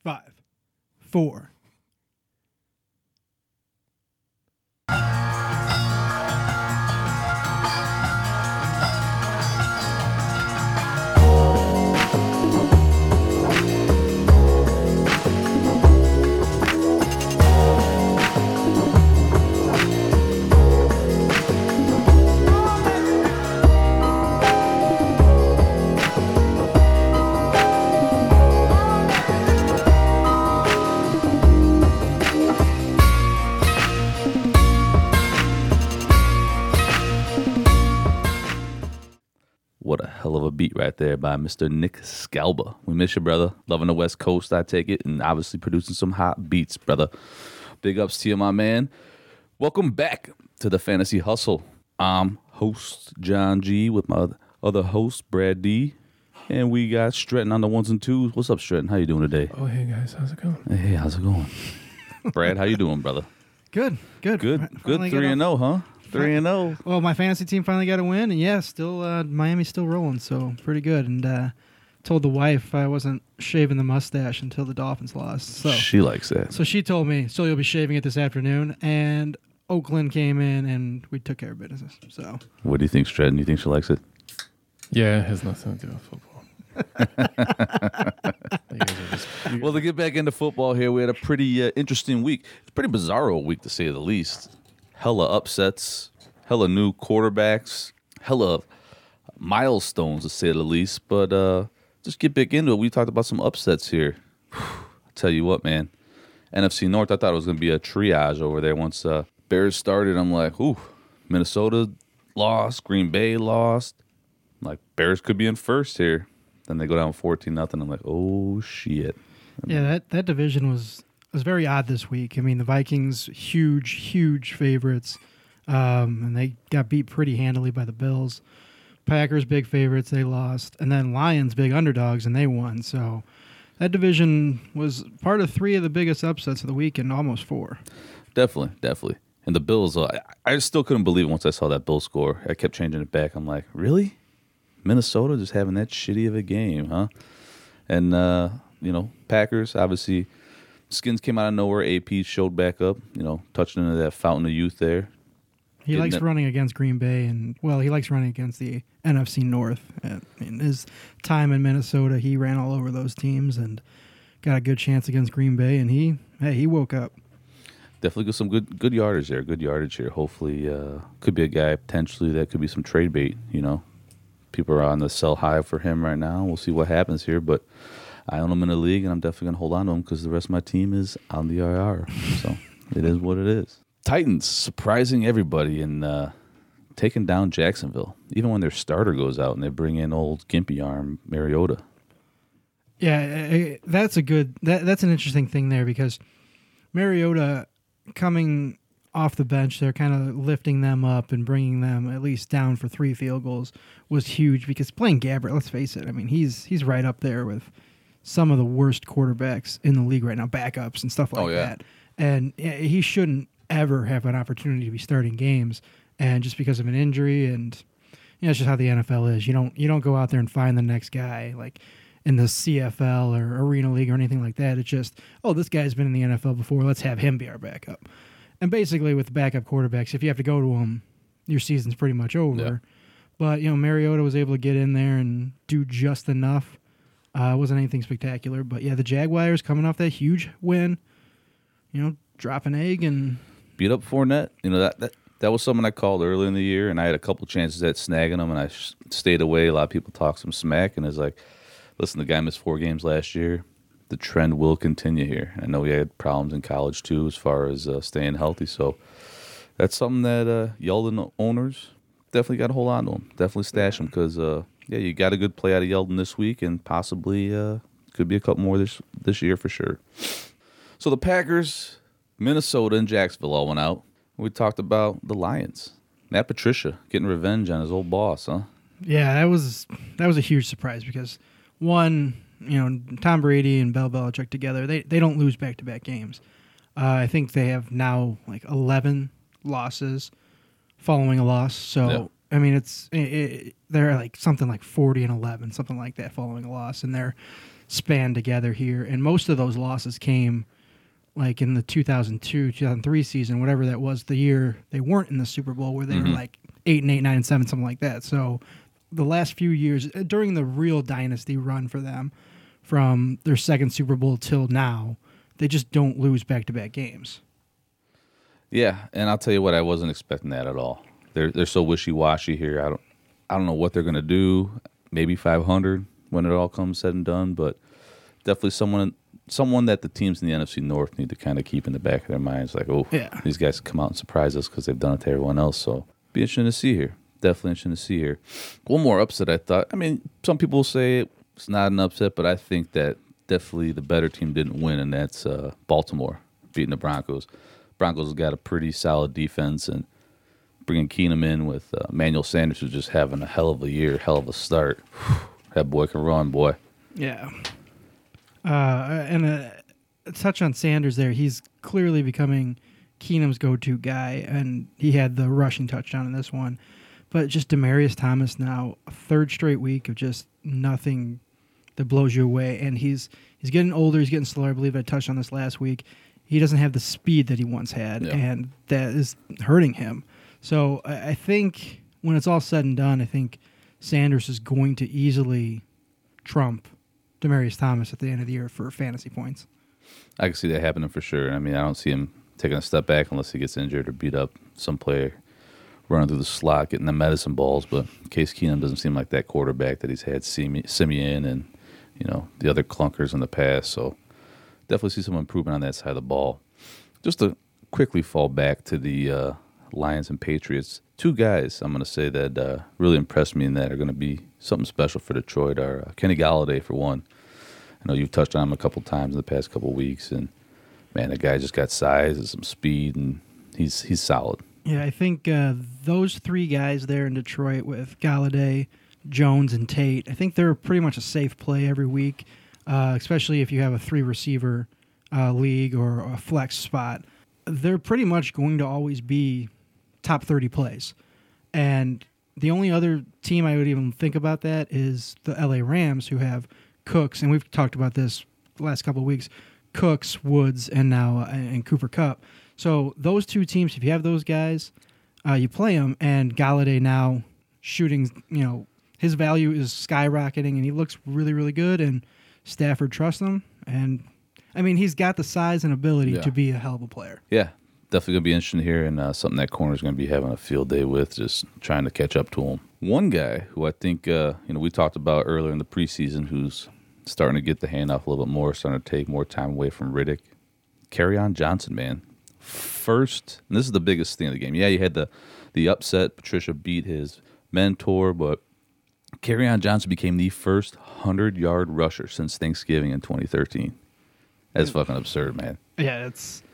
5, 4. What a hell of a beat right there by Mr. Nick Scalba. We miss you, brother. Loving the West Coast, I take it, and obviously producing some hot beats, brother. Big ups to you, my man. Welcome back to the Fantasy Hustle. I'm host John G with my other host, Brad D. And we got Stretton on the ones and twos. What's up, Stretton? How you doing today? Oh, hey, guys. How's it going? Hey, how's it going? Brad, how you doing, brother? Good. Good. Finally 3-0, huh? 3-0. Well, my fantasy team finally got a win, and yeah, still Miami's still rolling, so pretty good. And told the wife I wasn't shaving the mustache until the Dolphins lost. So She likes that. So she told me, so you'll be shaving it this afternoon. And Oakland came in, and we took care of business. So What do you think, Stretton? You think she likes it? Yeah, it has nothing to do with football. You guys are just- Well, to get back into football here, we had a pretty interesting week. It's a pretty bizarro week, to say the least. Hella upsets, hella new quarterbacks, hella milestones, to say the least. But just get back into it. We talked about some upsets here. I'll tell you what, man. NFC North, I thought it was going to be a triage over there. Once Bears started, I'm like, ooh, Minnesota lost, Green Bay lost. I'm like, Bears could be in first here. Then they go down 14-0. I'm like, oh, shit. yeah, that division was very odd this week. I mean, the Vikings, huge favorites, and they got beat pretty handily by the Bills. Packers, big favorites, they lost. And then Lions, big underdogs, and they won. So that division was part of 3 of the biggest upsets of the week and almost 4. Definitely. And the Bills, I still couldn't believe it once I saw that Bill score. I kept changing it back. I'm like, really? Minnesota just having that shitty of a game, huh? And, Packers, obviously, Skins came out of nowhere. AP showed back up, touching into that fountain of youth there. He likes running against Green Bay, and, well, he likes running against the NFC North. In his time in Minnesota, he ran all over those teams and got a good chance against Green Bay, and he woke up. Definitely got some good yardage there, good yardage here. Hopefully, could be a guy potentially that could be some trade bait, People are on the sell high for him right now. We'll see what happens here, but I own him in the league, and I'm definitely going to hold on to him because the rest of my team is on the IR. So it is what it is. Titans surprising everybody and taking down Jacksonville, even when their starter goes out and they bring in old gimpy arm Mariota. Yeah, that's that's an interesting thing there because Mariota coming off the bench, they're kind of lifting them up and bringing them at least down for 3 field goals was huge because playing Gabbert, let's face it, I mean, he's right up there with some of the worst quarterbacks in the league right now, backups and stuff like that. And he shouldn't ever have an opportunity to be starting games, and just because of an injury, and it's just how the NFL is. You don't go out there and find the next guy like in the CFL or Arena League or anything like that. It's just, this guy's been in the NFL before, let's have him be our backup. And basically with the backup quarterbacks, if you have to go to them, your season's pretty much over. Yeah. But, Mariota was able to get in there and do just enough. It wasn't anything spectacular. But, yeah, the Jaguars coming off that huge win, drop an egg and Beat up Fournette. That was someone I called early in the year, and I had a couple chances at snagging him, and I stayed away. A lot of people talk some smack, and it's like, listen, the guy missed 4 games last year. The trend will continue here. I know he had problems in college, too, as far as staying healthy. So that's something that Yeldon owners definitely got to hold on to him. Definitely stash him because, you got a good play out of Yeldon this week and possibly could be a couple more this year for sure. So the Packers, Minnesota, and Jacksonville all went out. We talked about the Lions. Matt Patricia getting revenge on his old boss, huh? Yeah, that was a huge surprise because, one, Tom Brady and Bill Belichick together, they don't lose back-to-back games. I think they have now like 11 losses following a loss. So, Yeah. I mean, they're like something like 40-11, something like that following a loss. And they're span together here, and most of those losses came like in the 2002, 2003 season, whatever that was, the year they weren't in the Super Bowl, where they were like 8-8, 9-7, something like that. So the last few years, during the real dynasty run for them, from their second Super Bowl till now, they just don't lose back-to-back games. Yeah, and I'll tell you what, I wasn't expecting that at all. They're so wishy-washy here. I don't know what they're going to do. Maybe 500 when it all comes said and done, but definitely someone that the teams in the NFC North need to kind of keep in the back of their minds, like, oh, these guys come out and surprise us because they've done it to everyone else. So be interesting to see here. Definitely interesting to see here. One more upset I thought. I mean, some people say it's not an upset, but I think that definitely the better team didn't win, and that's Baltimore beating the Broncos. Broncos have got a pretty solid defense, and bringing Keenum in with Emmanuel Sanders, who's just having a hell of a year, hell of a start. That boy can run, boy. Yeah. And a touch on Sanders there. He's clearly becoming Keenum's go-to guy, and he had the rushing touchdown in this one. But just Demaryius Thomas now, a third straight week of just nothing that blows you away. And he's getting older. He's getting slower. I believe I touched on this last week. He doesn't have the speed that he once had, and that is hurting him. So I think when it's all said and done, I think Sanders is going to easily trump Demaryius Thomas at the end of the year for fantasy points. I can see that happening for sure. I mean, I don't see him taking a step back unless he gets injured or beat up some player running through the slot, getting the medicine balls. But Case Keenum doesn't seem like that quarterback that he's had Simeon and, the other clunkers in the past. So definitely see some improvement on that side of the ball. Just to quickly fall back to the Lions and Patriots, two guys I'm going to say that really impressed me and that are going to be something special for Detroit are Kenny Galladay, for one. I know you've touched on him a couple times in the past couple of weeks, and, man, the guy just got size and some speed, and he's solid. Yeah, I think those three guys there in Detroit with Galladay, Jones, and Tate, I think they're pretty much a safe play every week, especially if you have a three-receiver league or a flex spot. They're pretty much going to always be top 30 plays. And the only other team I would even think about that is the LA Rams, who have Cooks, and we've talked about this the last couple of weeks, Cooks, Woods, and now and Cooper Kupp. So those two teams, if you have those guys, you play them, and Galladay now shooting, his value is skyrocketing, and he looks really, really good, and Stafford trusts him. And, I mean, he's got the size and ability to be a hell of a player. Yeah, definitely going to be interesting here, and something that corner's going to be having a field day with, just trying to catch up to him. One guy who I think, we talked about earlier in the preseason, who's starting to get the handoff a little bit more, starting to take more time away from Riddick, Kerryon Johnson, man. First, and this is the biggest thing of the game. Yeah, you had the upset. Patricia beat his mentor, but Kerryon Johnson became the first 100-yard rusher since Thanksgiving in 2013. That's fucking absurd, man. Yeah,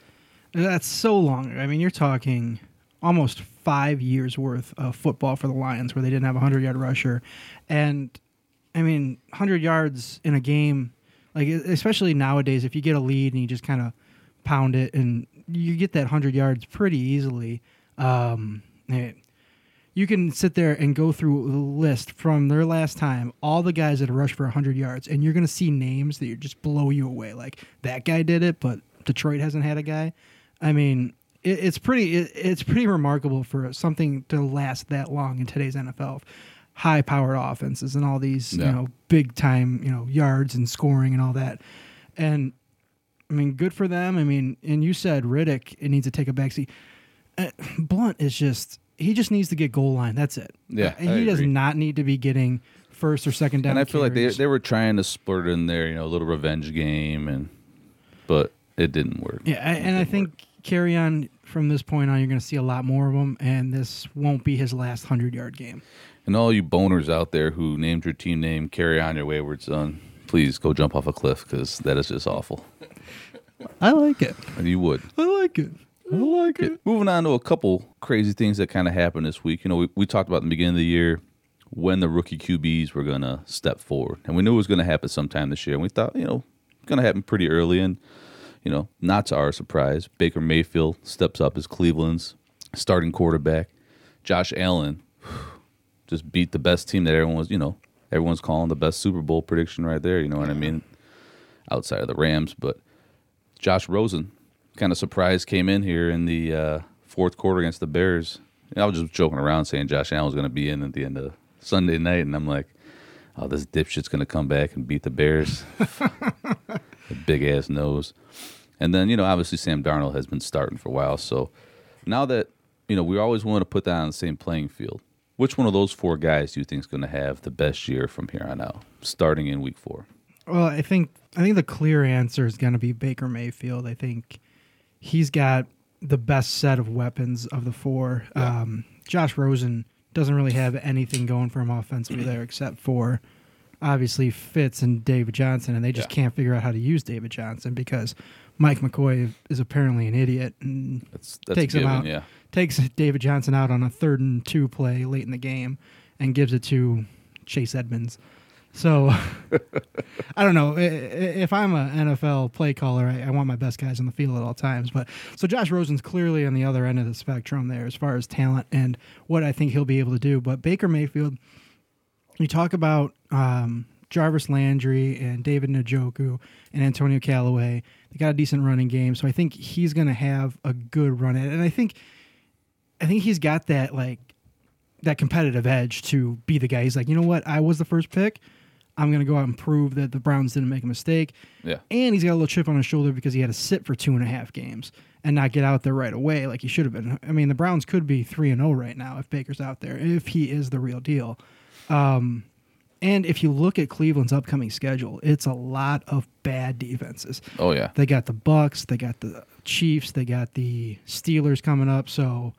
that's so long. I mean, you're talking almost 5 years worth of football for the Lions where they didn't have a 100-yard rusher. And, I mean, 100 yards in a game, like especially nowadays, if you get a lead and you just kind of pound it and you get that 100 yards pretty easily. You can sit there and go through the list from their last time, all the guys that have rushed for 100 yards, and you're going to see names that just blow you away. Like, that guy did it, but Detroit hasn't had a guy. I mean, it's pretty remarkable for something to last that long in today's NFL. High-powered offenses and all these, big-time, yards and scoring and all that. And, I mean, good for them. I mean, and you said Riddick, it needs to take a backseat. Blunt is he just needs to get goal line. That's it. Yeah, and he does not need to be getting first or second down. And I feel like they were trying to split in there, a little revenge game, but it didn't work. Yeah, and I think Kerryon, from this point on, you're going to see a lot more of them, and this won't be his last 100-yard game. And all you boners out there who named your team name Kerryon your wayward son, please go jump off a cliff, because that is just awful. I like it. And you would. I like it. Moving on to a couple crazy things that kind of happened this week. We talked about in the beginning of the year when the rookie QBs were going to step forward. And we knew it was going to happen sometime this year. And we thought, it's going to happen pretty early. And, not to our surprise, Baker Mayfield steps up as Cleveland's starting quarterback. Josh Allen just beat the best team that everyone's calling the best Super Bowl prediction right there. You know what I mean? outside of the Rams. But Josh Rosen kind of surprised came in here in the fourth quarter against the Bears. I was just joking around saying Josh Allen was going to be in at the end of Sunday night, and I'm like, oh, this dipshit's going to come back and beat the Bears. A big-ass nose. And then, obviously Sam Darnold has been starting for a while. So now that, we always want to put that on the same playing field, which one of those 4 guys do you think is going to have the best year from here on out, starting in week 4? Well, I think the clear answer is going to be Baker Mayfield. I think he's got the best set of weapons of the 4. Yeah. Josh Rosen doesn't really have anything going for him offensively there except for obviously Fitz and David Johnson, and they just can't figure out how to use David Johnson because Mike McCoy is apparently an idiot and That's takes him out. Yeah. Takes David Johnson out on a 3rd and 2 play late in the game and gives it to Chase Edmonds. So, I don't know. If I'm an NFL play caller, I want my best guys on the field at all times. But so Josh Rosen's clearly on the other end of the spectrum there as far as talent and what I think he'll be able to do. But Baker Mayfield, you talk about Jarvis Landry and David Njoku and Antonio Callaway. They got a decent running game, so I think he's going to have a good run at it. And I think he's got that that competitive edge to be the guy. He's like, you know what? I was the first pick. I'm going to go out and prove that the Browns didn't make a mistake. Yeah. And he's got a little chip on his shoulder because he had to sit for 2.5 games and not get out there right away like he should have been. I mean, the Browns could be 3-0 right now if Baker's out there, if he is the real deal. And if you look at Cleveland's upcoming schedule, it's a lot of bad defenses. Oh, yeah. They got the Bucks, they got the Chiefs, they got the Steelers coming up. So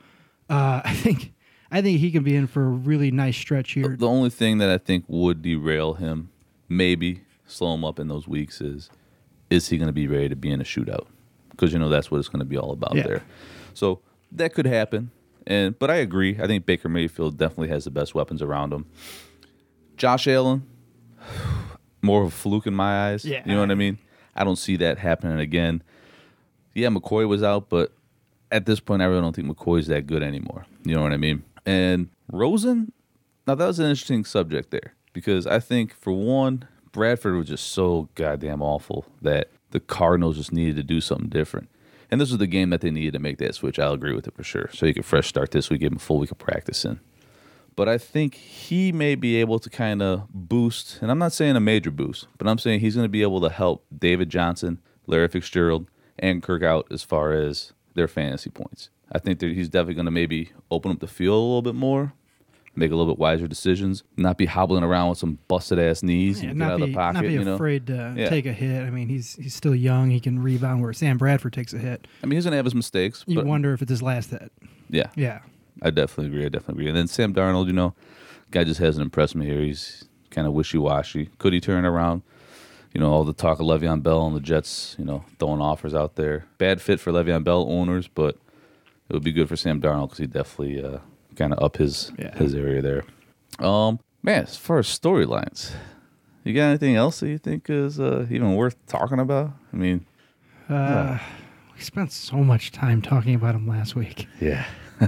I think he can be in for a really nice stretch here. The only thing that I think would derail him, maybe slow him up in those weeks, is he going to be ready to be in a shootout? Because, that's what it's going to be all about there. So that could happen. But I agree. I think Baker Mayfield definitely has the best weapons around him. Josh Allen, more of a fluke in my eyes. Yeah. You know what I mean? I don't see that happening again. Yeah, McCoy was out, but at this point, I really don't think McCoy's that good anymore. You know what I mean? And Rosen, now that was an interesting subject there because I think, for one, Bradford was just so goddamn awful that the Cardinals just needed to do something different. And this was the game that they needed to make that switch. I'll agree with it for sure. So you could fresh start this week, give him a full week of practice in. But I think he may be able to kind of boost, and I'm not saying a major boost, but I'm saying he's going to be able to help David Johnson, Larry Fitzgerald, and Kirk out as far as their fantasy points. I think that he's definitely going to maybe open up the field a little bit more, make a little bit wiser decisions, not be hobbling around with some busted-ass knees and get out of the pocket. Not be afraid to take a hit. I mean, he's still young. He can rebound where Sam Bradford takes a hit. I mean, he's going to have his mistakes. You wonder if it's his last hit. Yeah. Yeah. I definitely agree. And then Sam Darnold, guy just hasn't impressed me here. He's kind of wishy-washy. Could he turn around? All the talk of Le'Veon Bell and the Jets, throwing offers out there. Bad fit for Le'Veon Bell owners, but it would be good for Sam Darnold because he definitely kind of up his area there. Man, as far as storylines, you got anything else that you think is even worth talking about? I mean, we spent so much time talking about him last week. Yeah.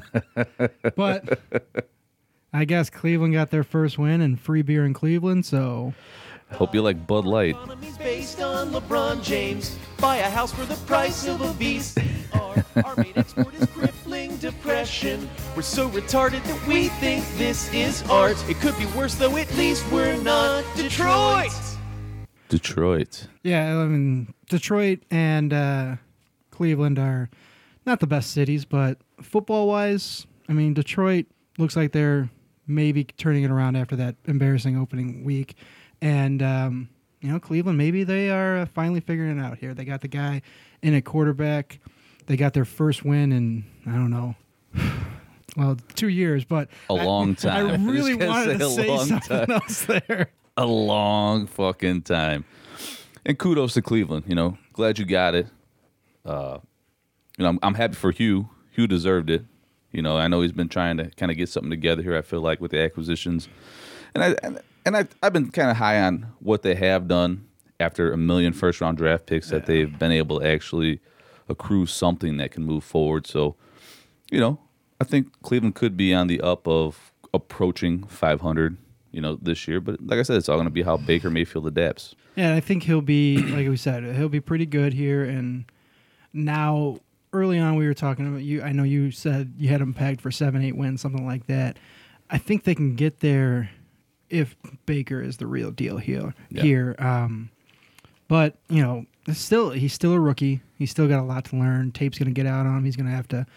But I guess Cleveland got their first win and free beer in Cleveland, so hope you like Bud Light. Economy's based on LeBron James. Buy a house for the price of a VCR. Our main export is crippling depression. We're so retarded that we think this is art. It could be worse, though. At least we're not Detroit. Yeah, I mean, Detroit and Cleveland are not the best cities, but football-wise, I mean, Detroit looks like they're maybe turning it around after that embarrassing opening week. And, Cleveland, maybe they are finally figuring it out here. They got the guy in at quarterback. They got their first win in, I don't know, 2 years, but a long time. I really wanted to say something else there. A long fucking time. And kudos to Cleveland, glad you got it. I'm happy for Hugh. Hugh deserved it. I know he's been trying to kind of get something together here, I feel like, with the acquisitions. And I've been kind of high on what they have done after a million first-round draft picks that they've been able to actually accrue something that can move forward. So, I think Cleveland could be on the up of approaching 500, this year. But like I said, it's all going to be how Baker Mayfield adapts. Yeah, I think he'll be, like we said, he'll be pretty good here. And now, early on, we were talking about you. I know you said you had him pegged for 7-8 wins, something like that. I think they can get there if Baker is the real deal here. But he's still a rookie. He's still got a lot to learn. Tape's going to get out on him. He's going to have to,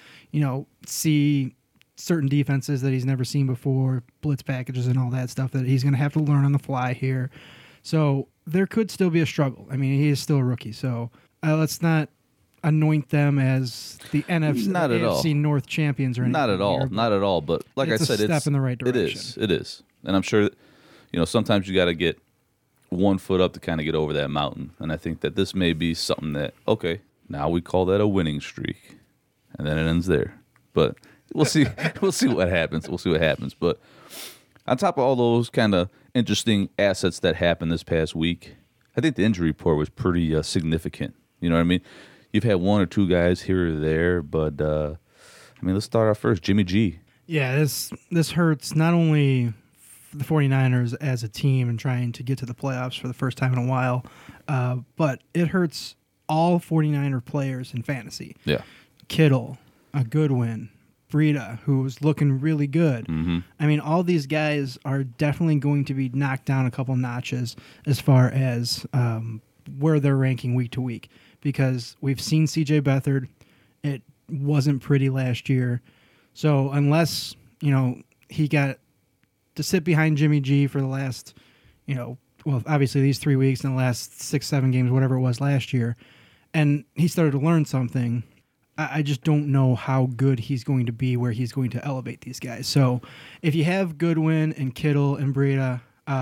see certain defenses that he's never seen before, blitz packages and all that stuff that he's going to have to learn on the fly here. So there could still be a struggle. I mean, he is still a rookie. So let's not anoint them as the NFC, Not at all. AFC North champions or anything. Not at all. here, Not at all. But like I said, it's a step in the right direction. It is. And I'm sure that, sometimes you got to get one foot up to kind of get over that mountain. And I think that this may be something that, okay, now we call that a winning streak. And then it ends there. But we'll see. We'll see what happens. But on top of all those kind of interesting assets that happened this past week, I think the injury report was pretty significant. You know what I mean? You've had one or two guys here or there, but let's start off first. Jimmy G. Yeah, this hurts not only the 49ers as a team and trying to get to the playoffs for the first time in a while, but it hurts all 49er players in fantasy. Yeah. Kittle, Goodwin, Breida, who's looking really good. Mm-hmm. I mean, all these guys are definitely going to be knocked down a couple notches as far as where they're ranking week to week, because we've seen CJ Beathard. It wasn't pretty last year. So unless, he got to sit behind Jimmy G for the last, obviously these 3 weeks and the last 6-7 games, whatever it was last year, and he started to learn something, I just don't know how good he's going to be where he's going to elevate these guys. So if you have Goodwin and Kittle and Breida,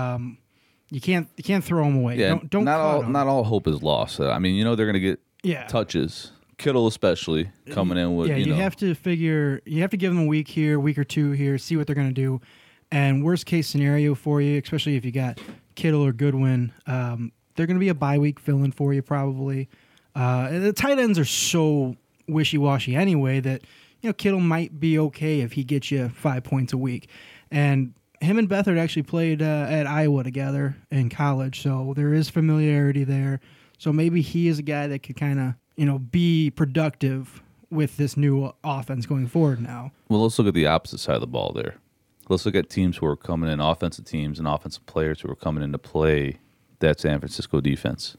you can't throw them away. Yeah, Don't not all hope is lost. They're going to get touches. Kittle especially coming in with you have to give them a week here, week or two here, see what they're going to do. And worst case scenario for you, especially if you got Kittle or Goodwin, they're going to be a bye week fill-in for you probably. The tight ends are so wishy-washy anyway that Kittle might be okay if he gets you 5 points a week. And him and Beathard actually played at Iowa together in college, so there is familiarity there. So maybe he is a guy that could kind of be productive with this new offense going forward now. Well, let's look at the opposite side of the ball there. Let's look at teams who are coming in, offensive teams and offensive players who are coming in to play that San Francisco defense.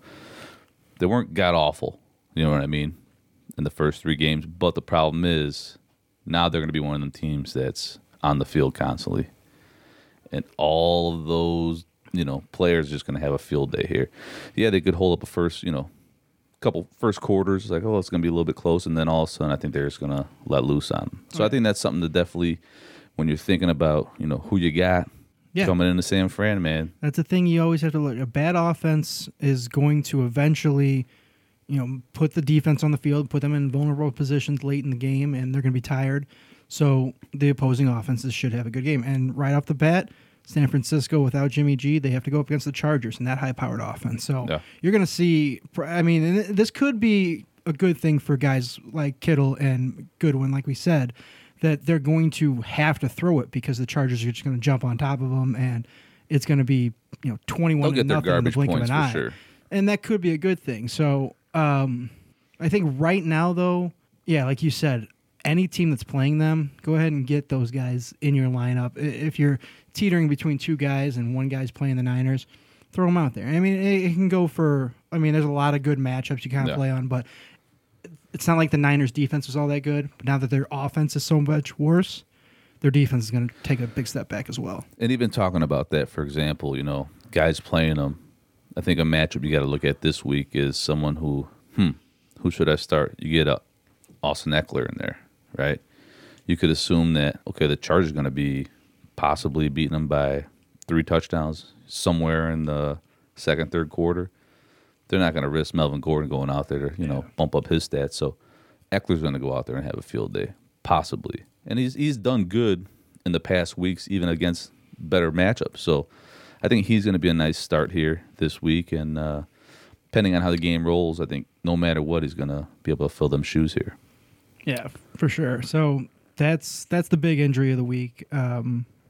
They weren't god-awful, you know what I mean, in the first 3 games. But the problem is now they're going to be one of them teams that's on the field constantly. And all of those, players are just going to have a field day here. Yeah, they could hold up a first, couple first quarters, like, it's going to be a little bit close, and then all of a sudden I think they're just going to let loose on them. So I think that's something to definitely, when you're thinking about, who you got coming into San Fran, man. That's the thing you always have to look. A bad offense is going to eventually, put the defense on the field, put them in vulnerable positions late in the game, and they're going to be tired. So the opposing offenses should have a good game. And right off the bat, San Francisco, without Jimmy G, they have to go up against the Chargers in that high-powered offense. So you're going to see, this could be a good thing for guys like Kittle and Goodwin, like we said, that they're going to have to throw it because the Chargers are just going to jump on top of them, and it's going to be 21-0 in the blink of an eye. Sure. And that could be a good thing. So I think right now, though, like you said, any team that's playing them, go ahead and get those guys in your lineup. If you're teetering between 2 guys and one guy's playing the Niners, throw them out there. I mean, it can go for, there's a lot of good matchups you kind of play on, but it's not like the Niners' defense was all that good. But now that their offense is so much worse, their defense is going to take a big step back as well. And even talking about that, for example, guys playing them, I think a matchup you got to look at this week is someone who should I start? You get Austin Eckler in there, right? You could assume that, the Chargers are going to be possibly beating them by 3 touchdowns somewhere in the second, third quarter. They're not going to risk Melvin Gordon going out there to, bump up his stats. So Eckler's going to go out there and have a field day, possibly. And he's done good in the past weeks, even against better matchups. So I think he's going to be a nice start here this week. And depending on how the game rolls, I think no matter what, he's going to be able to fill them shoes here. Yeah, for sure. So that's the big injury of the week.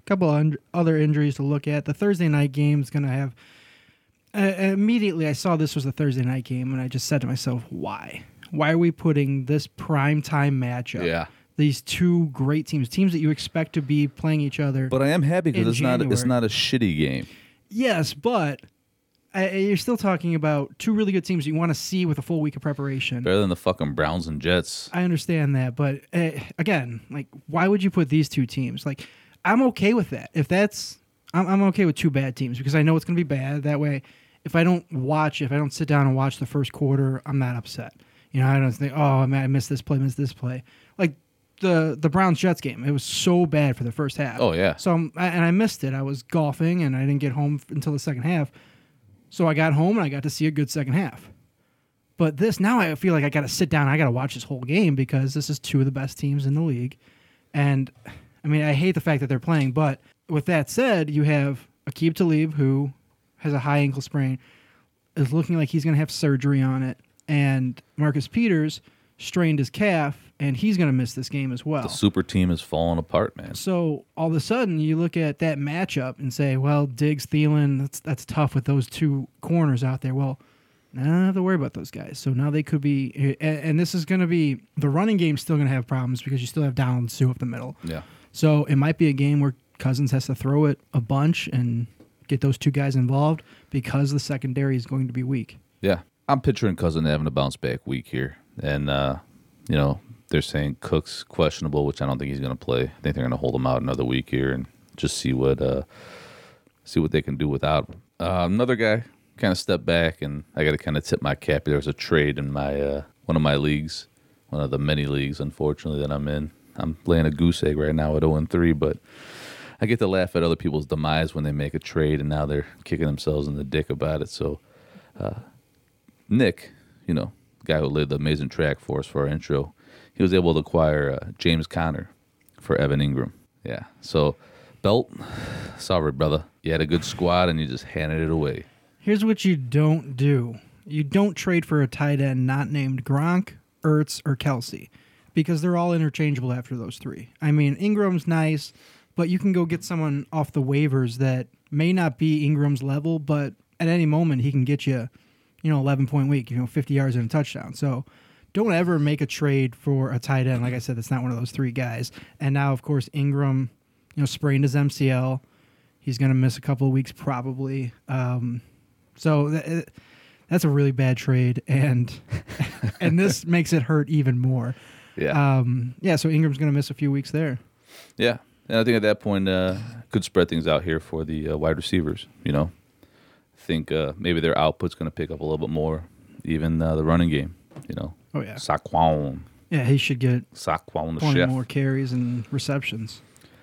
couple of other injuries to look at. The Thursday night game is going to have. Immediately, I saw this was a Thursday night game, and I just said to myself, "Why? Why are we putting this prime time matchup? Yeah. These two great teams that you expect to be playing each other." But I am happy because in it's not January. a shitty game. Yes, but you're still talking about two really good teams you want to see with a full week of preparation. Better than the fucking Browns and Jets. I understand that, but again, like, why would you put these two teams? Like, I'm okay with that. If that's, I'm okay with two bad teams because I know it's going to be bad. That way, if I don't sit down and watch the first quarter, I'm not upset. You know, I don't think, oh man, I missed this play. Like the Browns Jets game, it was so bad for the first half. Oh, yeah. So I missed it. I was golfing and I didn't get home until the second half. So I got home and I got to see a good second half. But this, now I feel like I got to sit down and I got to watch this whole game because this is two of the best teams in the league. And I mean, I hate the fact that they're playing, but with that said, you have Aqib Talib, who has a high ankle sprain, is looking like he's going to have surgery on it. And Marcus Peters strained his calf, and he's going to miss this game as well. The super team is falling apart, man. So all of a sudden, you look at that matchup and say, well, Diggs, Thielen, that's tough with those two corners out there. Well, I don't have to worry about those guys. So now they could be, and this is going to be, the running game's still going to have problems because you still have Donald and Sue up the middle. Yeah. So it might be a game where Cousins has to throw it a bunch and get those two guys involved because the secondary is going to be weak. Yeah. I'm picturing Cousin having a bounce back week here. And, you know, they're saying Cook's questionable, which I don't think he's going to play. I think they're going to hold him out another week here and just see what they can do without him. Another guy kind of stepped back, and I got to kind of tip my cap. There was a trade in my one of my leagues, one of the many leagues, unfortunately, that I'm in. I'm laying a goose egg right now at 0-3, but I get to laugh at other people's demise when they make a trade, and now they're kicking themselves in the dick about it. So Nick, you know, the guy who laid the amazing track for us for our intro, he was able to acquire James Conner for Evan Ingram. Yeah. So, Belt, sorry, brother. You had a good squad, and you just handed it away. Here's what you don't do. You don't trade for a tight end not named Gronk, Ertz, or Kelsey because they're all interchangeable after those three. I mean, Ingram's nice, but you can go get someone off the waivers that may not be Ingram's level, but at any moment he can get you, 11-point week, 50 yards and a touchdown. So don't ever make a trade for a tight end. Like I said, that's not one of those three guys. And now, of course, Ingram, sprained his MCL. He's going to miss a couple of weeks probably. So that's a really bad trade, and this makes it hurt even more. Yeah. So Ingram's going to miss a few weeks there. Yeah. And I think at that point, could spread things out here for the wide receivers, I think maybe their output's going to pick up a little bit more, even the running game, Oh, yeah. Saquon. Yeah, he should get Saquon the 20 chef. more carries and receptions.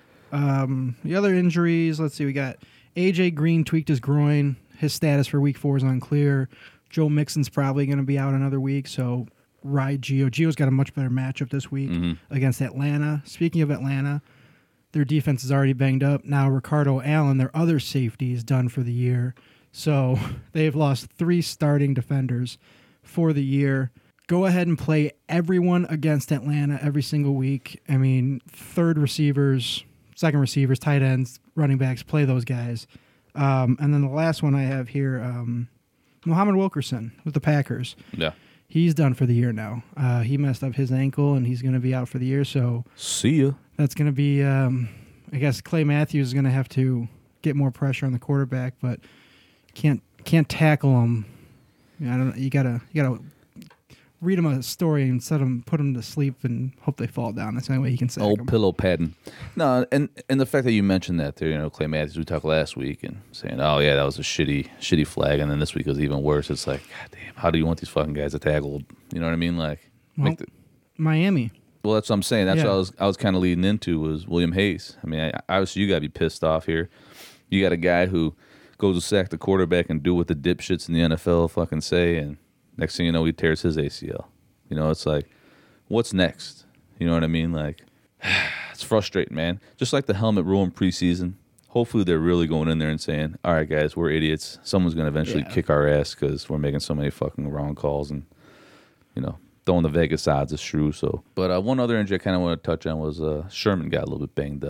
The other injuries, let's see, we got A.J. Green tweaked his groin. His status for week 4 is unclear. Joe Mixon's probably going to be out another week, so ride Gio. Gio's got a much better matchup this week against Atlanta. Speaking of Atlanta, their defense is already banged up. Now Ricardo Allen, their other safety, is done for the year. So they've lost 3 starting defenders for the year. Go ahead and play everyone against Atlanta every single week. I mean, third receivers, second receivers, tight ends, running backs, play those guys. And then the last one I have here, Muhammad Wilkerson with the Packers. Yeah. He's done for the year now. He messed up his ankle, and he's going to be out for the year. So See ya. that's going to be, I guess, Clay Matthews is going to have to get more pressure on the quarterback, but can't tackle him. I don't know. You gotta read him a story and put him to sleep and hope they fall down. That's the only way you can sack Old him. pillow padding. No, and the fact that you mentioned that there, Clay Matthews, we talked last week and saying, oh yeah, that was a shitty flag, and then this week was even worse. It's like, God damn, how do you want these fucking guys to tackle? You know what I mean? Like, Well, Miami. well, that's what I'm saying. That's Yeah. what I was kind of leading into was William Hayes. I mean, obviously you got to be pissed off here. You got a guy who goes to sack the quarterback and do what the dipshits in the NFL fucking say, and next thing you know, he tears his ACL. It's like, what's next? You know what I mean? Like, it's frustrating, man. Just like the helmet rule in preseason. Hopefully they're really going in there and saying, all right, guys, we're idiots. Someone's going to eventually kick our ass because we're making so many fucking wrong calls and, throwing the Vegas odds is true. So, but one other injury I kind of want to touch on was Sherman got a little bit banged up.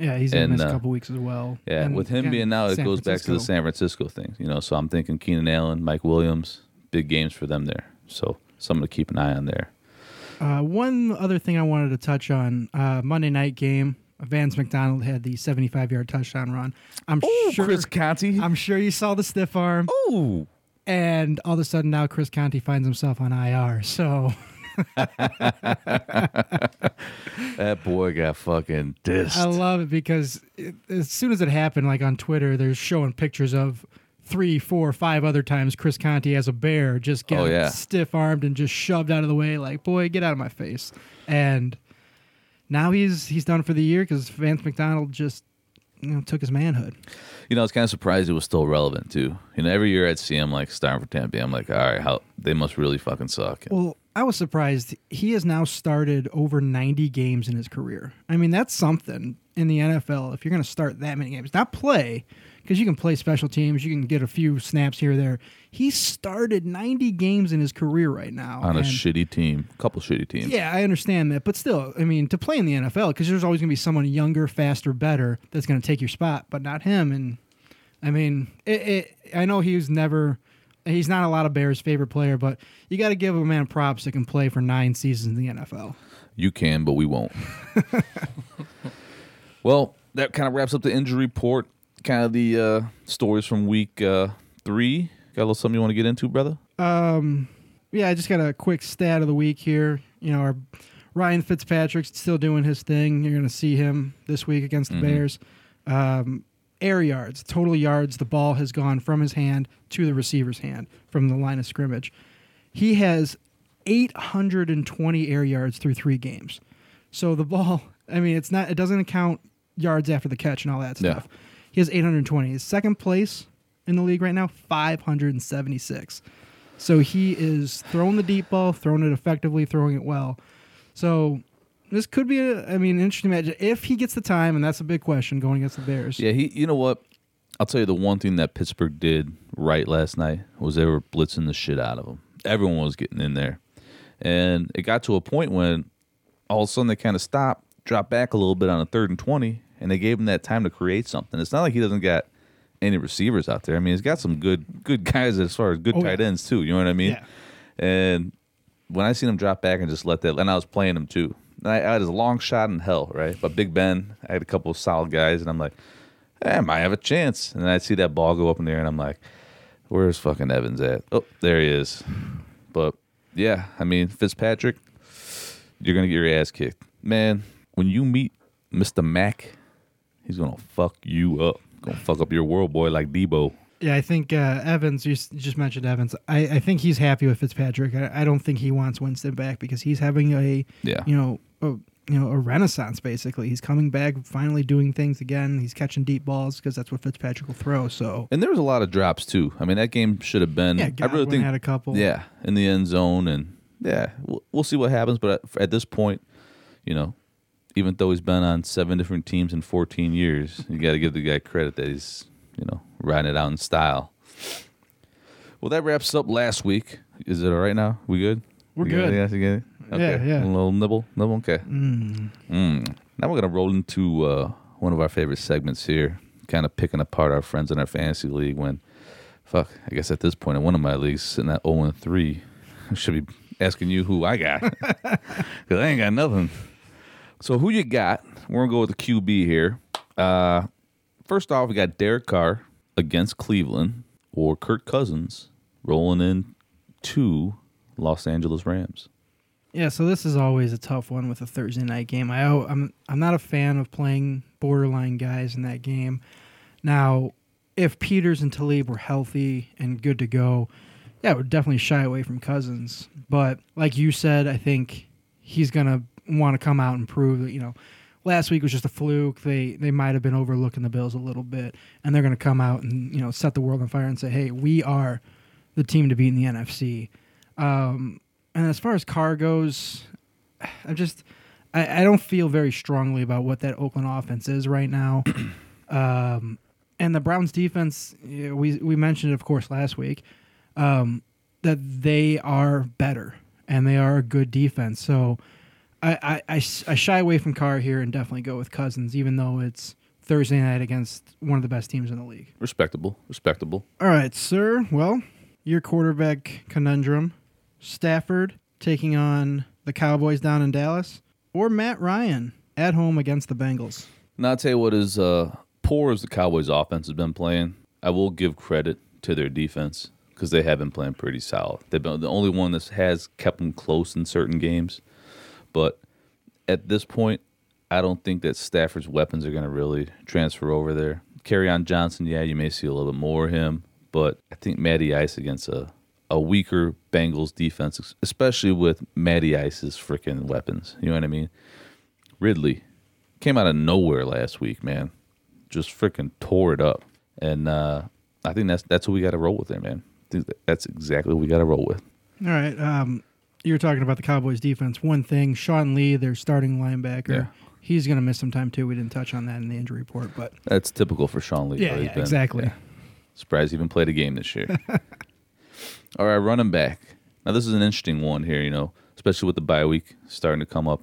Yeah, he's going to And, miss a couple weeks as well. Yeah, And with him again, being out, it San goes back to the Francisco. San Francisco thing. So I'm thinking Keenan Allen, Mike Williams, big games for them there. So something to keep an eye on there. One other thing I wanted to touch on, Monday night game, Vance McDonald had the 75-yard touchdown run. I'm sure you saw the stiff arm. Ooh. And all of a sudden now Chris Conte finds himself on IR. So That boy got fucking dissed. I love it because as soon as it happened, like on Twitter, they're showing pictures of 3, 4, 5 other times Chris Conte as a bear just got stiff-armed and just shoved out of the way like, boy, get out of my face. And now he's done for the year because Vance McDonald just took his manhood. I was kind of surprised it was still relevant, too. Every year I'd see him, like, starting for Tampa Bay. I'm like, all right, they must really fucking suck. Well, I was surprised. He has now started over 90 games in his career. I mean, that's something in the NFL if you're going to start that many games. Not play, because you can play special teams. You can get a few snaps here or there. He started 90 games in his career right now. On a shitty team. A couple shitty teams. Yeah, I understand that. But still, I mean, to play in the NFL, because there's always going to be someone younger, faster, better that's going to take your spot, but not him. And, I mean, I know he's not a lot of Bears' favorite player, but you got to give a man props that can play for 9 seasons in the NFL. You can, but we won't. Well, that kind of wraps up the injury report. Kind of the stories from week 3. Got a little something you want to get into, brother? Yeah, I just got a quick stat of the week here. Our Ryan Fitzpatrick's still doing his thing. You're going to see him this week against the Bears. Air yards, total yards, the ball has gone from his hand to the receiver's hand from the line of scrimmage. He has 820 air yards through 3 games. So the ball, I mean, it doesn't count yards after the catch and all that stuff. Yeah. He has 820. His second place in the league right now, 576. So he is throwing the deep ball, throwing it effectively, throwing it well. So this could be an interesting match if he gets the time, and that's a big question going against the Bears. Yeah, you know what? I'll tell you the one thing that Pittsburgh did right last night was they were blitzing the shit out of him. Everyone was getting in there. And it got to a point when all of a sudden they kind of stopped, dropped back a little bit on a 3rd and 20, and they gave him that time to create something. It's not like he doesn't got any receivers out there. I mean, he's got some good guys as far as good tight ends, too. You know what I mean? Yeah. And when I seen him drop back and just let that, and I was playing him, too. I had his long shot in hell, right? But Big Ben, I had a couple of solid guys, and I'm like, I might have a chance. And then I'd see that ball go up in the air, and I'm like, where's fucking Evans at? Oh, there he is. But, yeah, I mean, Fitzpatrick, you're going to get your ass kicked. Man, when you meet Mr. Mack, he's going to fuck you up. Going to fuck up your world, boy, like Debo. Yeah, I think Evans, you just mentioned Evans. I think he's happy with Fitzpatrick. I don't think he wants Winston back because he's having a renaissance, basically. He's coming back, finally doing things again. He's catching deep balls because that's what Fitzpatrick will throw. So, and there was a lot of drops, too. I mean, that game should have been... Yeah, I really think had a couple. Yeah, in the end zone. And, yeah, we'll see what happens. But at this point, even though he's been on 7 different teams in 14 years, you got to give the guy credit that he's, riding it out in style. Well, that wraps up last week. Is it all right now? We good? We're good. Okay. Yeah. A little nibble? Okay. Now we're going to roll into one of our favorite segments here, kind of picking apart our friends in our fantasy league when, I guess at this point in one of my leagues, sitting at 0-3, I should be asking you who I got because I ain't got nothing. So who you got? We're going to go with the QB here. First off, we got Derek Carr against Cleveland or Kirk Cousins rolling in to Los Angeles Rams. Yeah, so this is always a tough one with a Thursday night game. I'm not a fan of playing borderline guys in that game. Now, if Peters and Talib were healthy and good to go, yeah, I would definitely shy away from Cousins. But like you said, I think he's going to want to come out and prove that, last week was just a fluke. They might have been overlooking the Bills a little bit, and they're going to come out and set the world on fire and say, hey, we are the team to beat in the NFC. And as far as Carr goes, I don't feel very strongly about what that Oakland offense is right now. And the Browns defense, we mentioned it, of course, last week, that they are better, and they are a good defense. So I shy away from Carr here and definitely go with Cousins, even though it's Thursday night against one of the best teams in the league. Respectable. All right, sir. Well, your quarterback conundrum: Stafford taking on the Cowboys down in Dallas, or Matt Ryan at home against the Bengals. Now, I'll tell you what, as poor as the Cowboys' offense has been playing, I will give credit to their defense because they have been playing pretty solid. They've been the only one that has kept them close in certain games. But at this point, I don't think that Stafford's weapons are going to really transfer over there. Kerryon Johnson, yeah, you may see a little bit more of him, but I think Matty Ice against a weaker Bengals defense, especially with Matty Ice's freaking weapons. You know what I mean? Ridley came out of nowhere last week, man. Just freaking tore it up. And I think that's what we got to roll with there, man. I think that's exactly what we got to roll with. All right. You were talking about the Cowboys defense. One thing, Sean Lee, their starting linebacker, Yeah. he's going to miss some time too. We didn't touch on that in the injury report, but That's typical for Sean Lee. yeah, He's been- exactly. yeah. Surprised he even played a game this year. All right, running back. Now, this is an interesting one here, especially with the bye week starting to come up.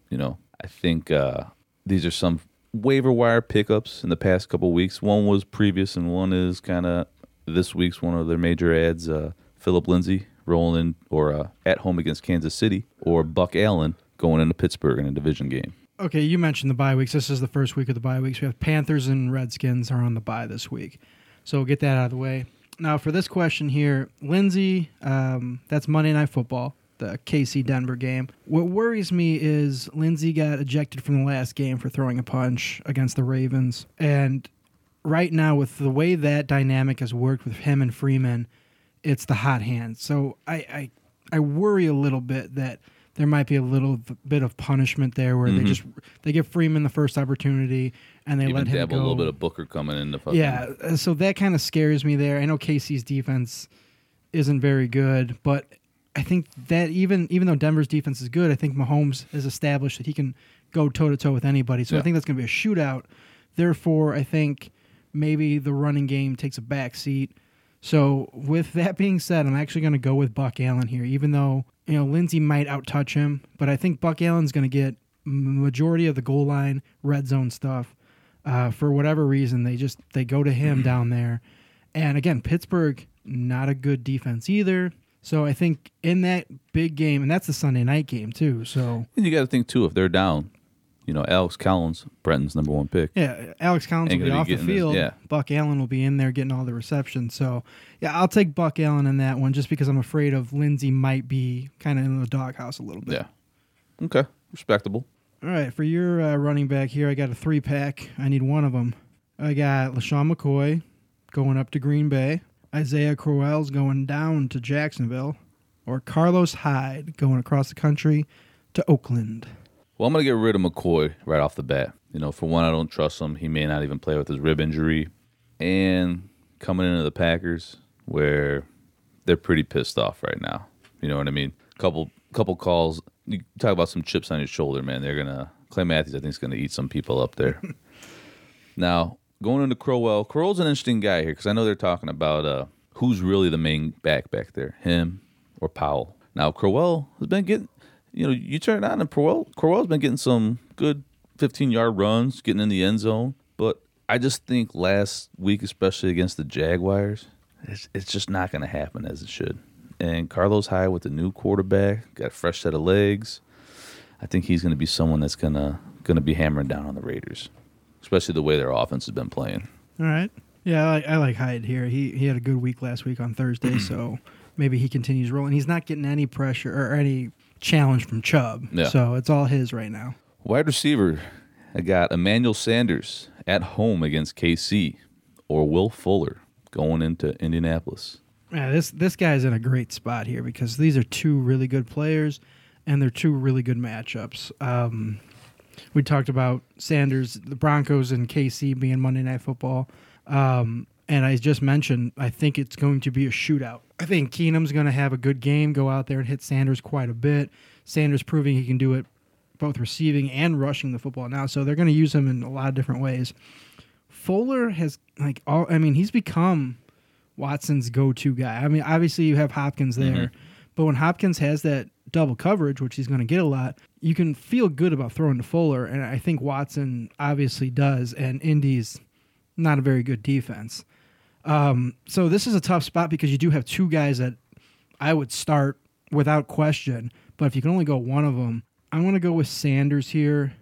I think these are some waiver wire pickups in the past couple of weeks. One was previous, and one is kind of this week's one of their major ads. Philip Lindsay rolling in or at home against Kansas City, or Buck Allen going into Pittsburgh in a division game. Okay, you mentioned the bye weeks. This is the first week of the bye weeks. We have Panthers and Redskins are on the bye this week. So we'll get that out of the way. Now, for this question here, Lindsay, that's Monday Night Football, the KC-Denver game. What worries me is Lindsay got ejected from the last game for throwing a punch against the Ravens. And right now, with the way that dynamic has worked with him and Freeman, it's the hot hand. So I worry a little bit that there might be a little bit of punishment there where they give Freeman the first opportunity and they Even let him dabble go. a little bit of Booker coming in the fucking. Yeah, so that kind of scares me there. I know KC's defense isn't very good, but I think that even though Denver's defense is good, I think Mahomes has established that he can go toe-to-toe with anybody. So I think that's going to be a shootout. Therefore, I think maybe the running game takes a back seat. So with that being said, I'm actually going to go with Buck Allen here, even though Lindsay might outtouch him. But I think Buck Allen's going to get majority of the goal line, red zone stuff. For whatever reason, they go to him down there. And again, Pittsburgh, not a good defense either. So I think in that big game, and that's the Sunday night game too. So And you got to think too, if they're down, Alex Collins, Brenton's number one pick. yeah, Alex Collins Ain't will be gonna off be the getting this- field. yeah. Buck Allen will be in there getting all the receptions. So yeah, I'll take Buck Allen in that one just because I'm afraid of Lindsay might be kind of in the doghouse a little bit. Yeah. Okay. Respectable. All right, for your running back here, I got a 3-pack. I need one of them. I got LaShawn McCoy going up to Green Bay. Isaiah Crowell's going down to Jacksonville. Or Carlos Hyde going across the country to Oakland. Well, I'm going to get rid of McCoy right off the bat. For one, I don't trust him. He may not even play with his rib injury. And coming into the Packers, where they're pretty pissed off right now. You know what I mean? Couple calls. You talk about some chips on your shoulder, man. They're going to... Clay Matthews, I think, is going to eat some people up there. Now, going into Crowell. Crowell's an interesting guy here because I know they're talking about who's really the main back there, him or Powell. Now, Crowell has been getting... you turn it on and Crowell's been getting some good 15-yard runs, getting in the end zone. But I just think last week, especially against the Jaguars, it's just not going to happen as it should. And Carlos Hyde with the new quarterback, got a fresh set of legs. I think he's going to be someone that's going to be hammering down on the Raiders, especially the way their offense has been playing. All right. Yeah, I like Hyde here. He had a good week last week on Thursday, so maybe he continues rolling. He's not getting any pressure or any challenge from Chubb, so it's all his right now. Wide receiver, I got Emmanuel Sanders at home against KC, or Will Fuller going into Indianapolis. Yeah, this guy's in a great spot here because these are two really good players, and they're two really good matchups. We talked about Sanders, the Broncos, and KC being Monday Night Football. And I just mentioned, I think it's going to be a shootout. I think Keenum's going to have a good game, go out there and hit Sanders quite a bit. Sanders proving he can do it both receiving and rushing the football now, so they're going to use him in a lot of different ways. Fuller has, he's become Watson's go-to guy. I mean, obviously you have Hopkins there, but when Hopkins has that double coverage, which he's going to get a lot, you can feel good about throwing to Fuller, and I think Watson obviously does, and Indy's not a very good defense. So this is a tough spot because you do have two guys that I would start without question, but if you can only go one of them, I'm going to go with Sanders here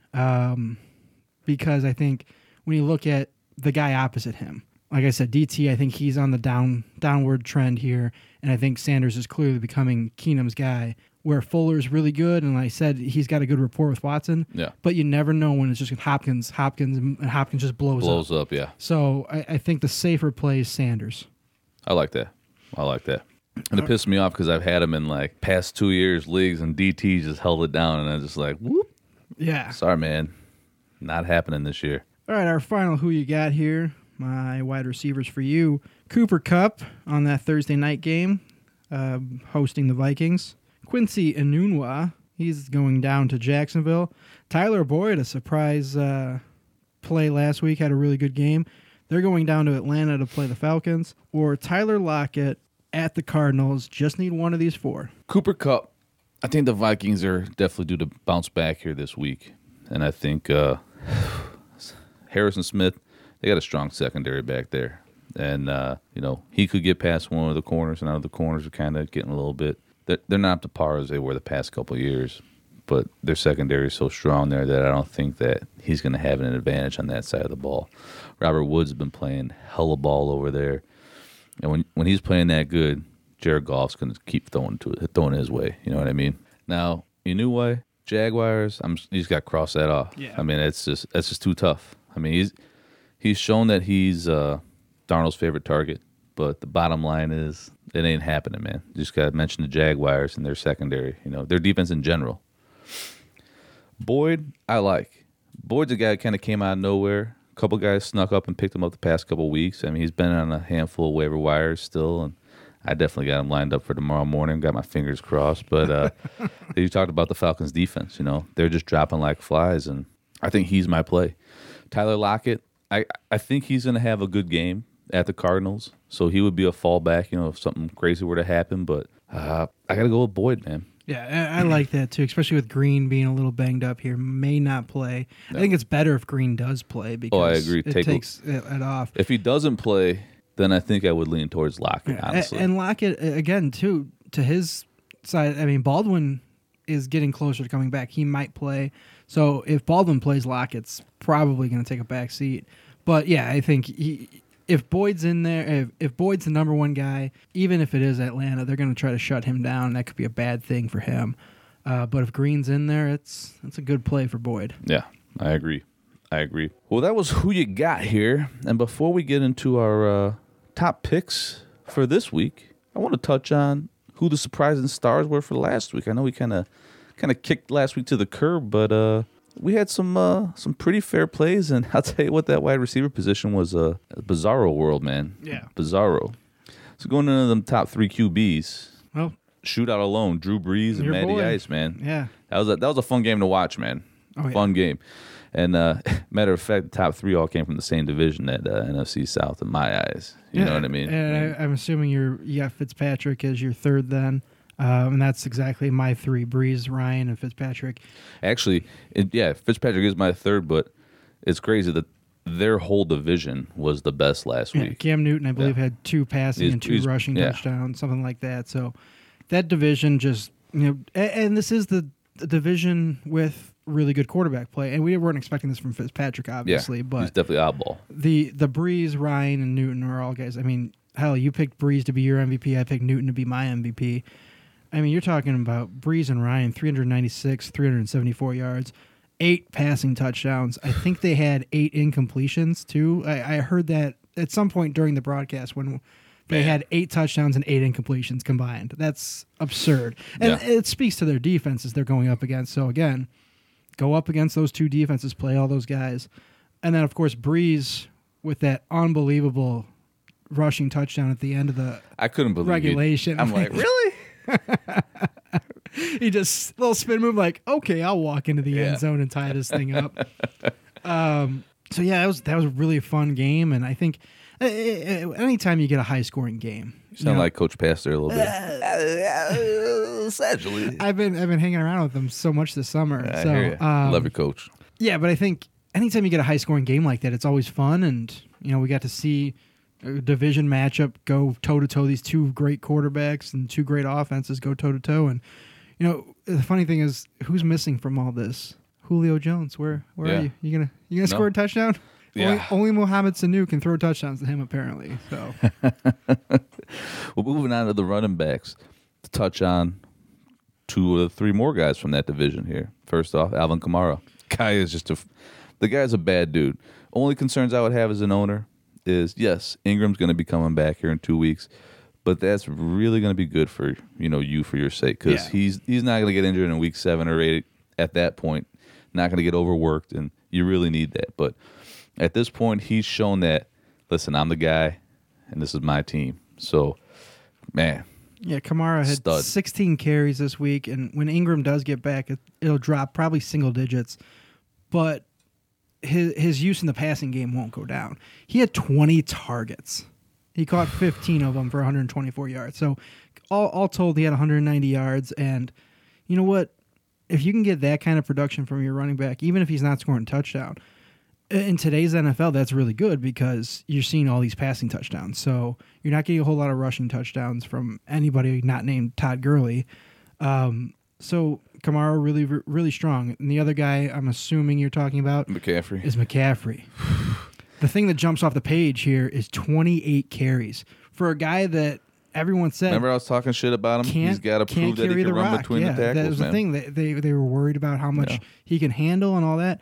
because I think when you look at the guy opposite him, like I said, DT, I think he's on the downward trend here, and I think Sanders is clearly becoming Keenum's guy, where Fuller's really good, and like I said, he's got a good rapport with Watson. Yeah. But you never know when it's just Hopkins just blows up. Yeah. So I think the safer play is Sanders. I like that. And it pissed me off because I've had him in like past 2 years leagues, and DT just held it down, and I was just like, whoop. Yeah. Sorry, man. Not happening this year. All right, our final who you got here, my wide receivers for you. Cooper Kupp on that Thursday night game, hosting the Vikings. Quincy Enunwa, he's going down to Jacksonville. Tyler Boyd, a surprise play last week, had a really good game. They're going down to Atlanta to play the Falcons. Or Tyler Lockett at the Cardinals. Just need one of these four. Cooper Kupp, I think the Vikings are definitely due to bounce back here this week. And I think Harrison Smith, they got a strong secondary back there. And, he could get past one of the corners, and out of the corners are kind of getting a little bit. They're not up to par as they were the past couple of years, but their secondary is so strong there that I don't think that he's going to have an advantage on that side of the ball. Robert Woods has been playing hella ball over there, and when he's playing that good, Jared Goff's going to keep throwing his way. You know what I mean? Now, Enunwa, Jaguars, you just got to cross that off. Yeah. I mean, that's just too tough. I mean, he's shown that he's Darnold's favorite target. But the bottom line is, it ain't happening, man. You just got to mention the Jaguars and their secondary, their defense in general. Boyd, I like. Boyd's a guy that kind of came out of nowhere. A couple guys snuck up and picked him up the past couple of weeks. I mean, he's been on a handful of waiver wires still, and I definitely got him lined up for tomorrow morning. Got my fingers crossed. But you talked about the Falcons' defense. They're just dropping like flies, and I think he's my play. Tyler Lockett, I think he's going to have a good game at the Cardinals, so he would be a fallback, if something crazy were to happen. But I got to go with Boyd, man. Yeah, I like that too, especially with Green being a little banged up here. May not play. No. I think it's better if Green does play because I agree. It takes it off. If he doesn't play, then I think I would lean towards Lockett, honestly. And Lockett, again, too, to his side, I mean, Baldwin is getting closer to coming back. He might play. So if Baldwin plays, Lockett's probably going to take a back seat. But, yeah, I think if Boyd's in there, if Boyd's the number one guy, even if it is Atlanta, they're going to try to shut him down. That could be a bad thing for him. But if Green's in there, it's a good play for Boyd. Yeah, I agree. Well, that was who you got here. And before we get into our top picks for this week, I want to touch on who the surprising stars were for last week. I know we kind of kicked last week to the curb, but we had some pretty fair plays, and I'll tell you what, that wide receiver position was a bizarro world, man. Yeah. Bizarro. So going into them top three QBs, well, shootout alone, Drew Brees and Matty Ice, man. Yeah. That was a fun game to watch, man. Oh, fun game. And matter of fact, the top three all came from the same division at NFC South in my eyes. You know what I mean? And I'm assuming you got Fitzpatrick as your third then. And that's exactly my three: Breeze, Ryan, and Fitzpatrick. Actually, Fitzpatrick is my third, but it's crazy that their whole division was the best last week. Cam Newton, I believe, had 2 passing and 2 rushing touchdowns, something like that. So that division just, and this is the division with really good quarterback play, and we weren't expecting this from Fitzpatrick, obviously. But he's definitely oddball. The Breeze, Ryan, and Newton are all guys. I mean, hell, you picked Breeze to be your MVP. I picked Newton to be my MVP. I mean, you're talking about Breeze and Ryan, 396, 374 yards, 8 passing touchdowns. I think they had 8 incompletions, too. I heard that at some point during the broadcast when they had 8 touchdowns and 8 incompletions combined. That's absurd. And it speaks to their defenses they're going up against. So, again, go up against those 2 defenses, play all those guys. And then, of course, Breeze with that unbelievable rushing touchdown at the end of the I couldn't believe regulation. I'm like, really? He just little spin move like, okay, I'll walk into the end zone and tie this thing up. So yeah, that was a really fun game, and I think anytime you get a high scoring game, you sound like Coach Pastor a little bit. essentially. I've been hanging around with them so much this summer. I so hear ya. Love your coach. Yeah, but I think anytime you get a high scoring game like that, it's always fun, and we got to see a division matchup go toe to toe. These two great quarterbacks and two great offenses go toe to toe, and the funny thing is, who's missing from all this? Julio Jones. Where Yeah. are you? You gonna score a touchdown? Yeah. Only Mohamed Sanu can throw touchdowns to him, apparently. So Well, moving on to the running backs, to touch on 2 of the 3 more guys from that division here. First off, Alvin Kamara. Guy is the guy's a bad dude. Only concerns I would have as an owner is, yes, Ingram's going to be coming back here in 2 weeks, but that's really going to be good for you for your sake, because he's not going to get injured in week 7 or 8 at that point. Not going to get overworked, and you really need that. But at this point, he's shown that, listen, I'm the guy, and this is my team. So, man. yeah, Kamara had Stud. 16 carries this week, and when Ingram does get back, it'll drop probably single digits, but his use in the passing game won't go down. He had 20 targets. He caught 15 of them for 124 yards. So all told, he had 190 yards, and you know what? If you can get that kind of production from your running back, even if he's not scoring a touchdown, in today's NFL, that's really good because you're seeing all these passing touchdowns. So you're not getting a whole lot of rushing touchdowns from anybody not named Todd Gurley. So Kamara really, really strong. And the other guy I'm assuming you're talking about McCaffrey. is McCaffrey. The thing that jumps off the page here is 28 carries. For a guy that everyone said, Remember I was talking shit about him? He's got to prove that he carry can the run rock. between Yeah, the tackles, that was man. the thing. They were worried about how much he can handle and all that.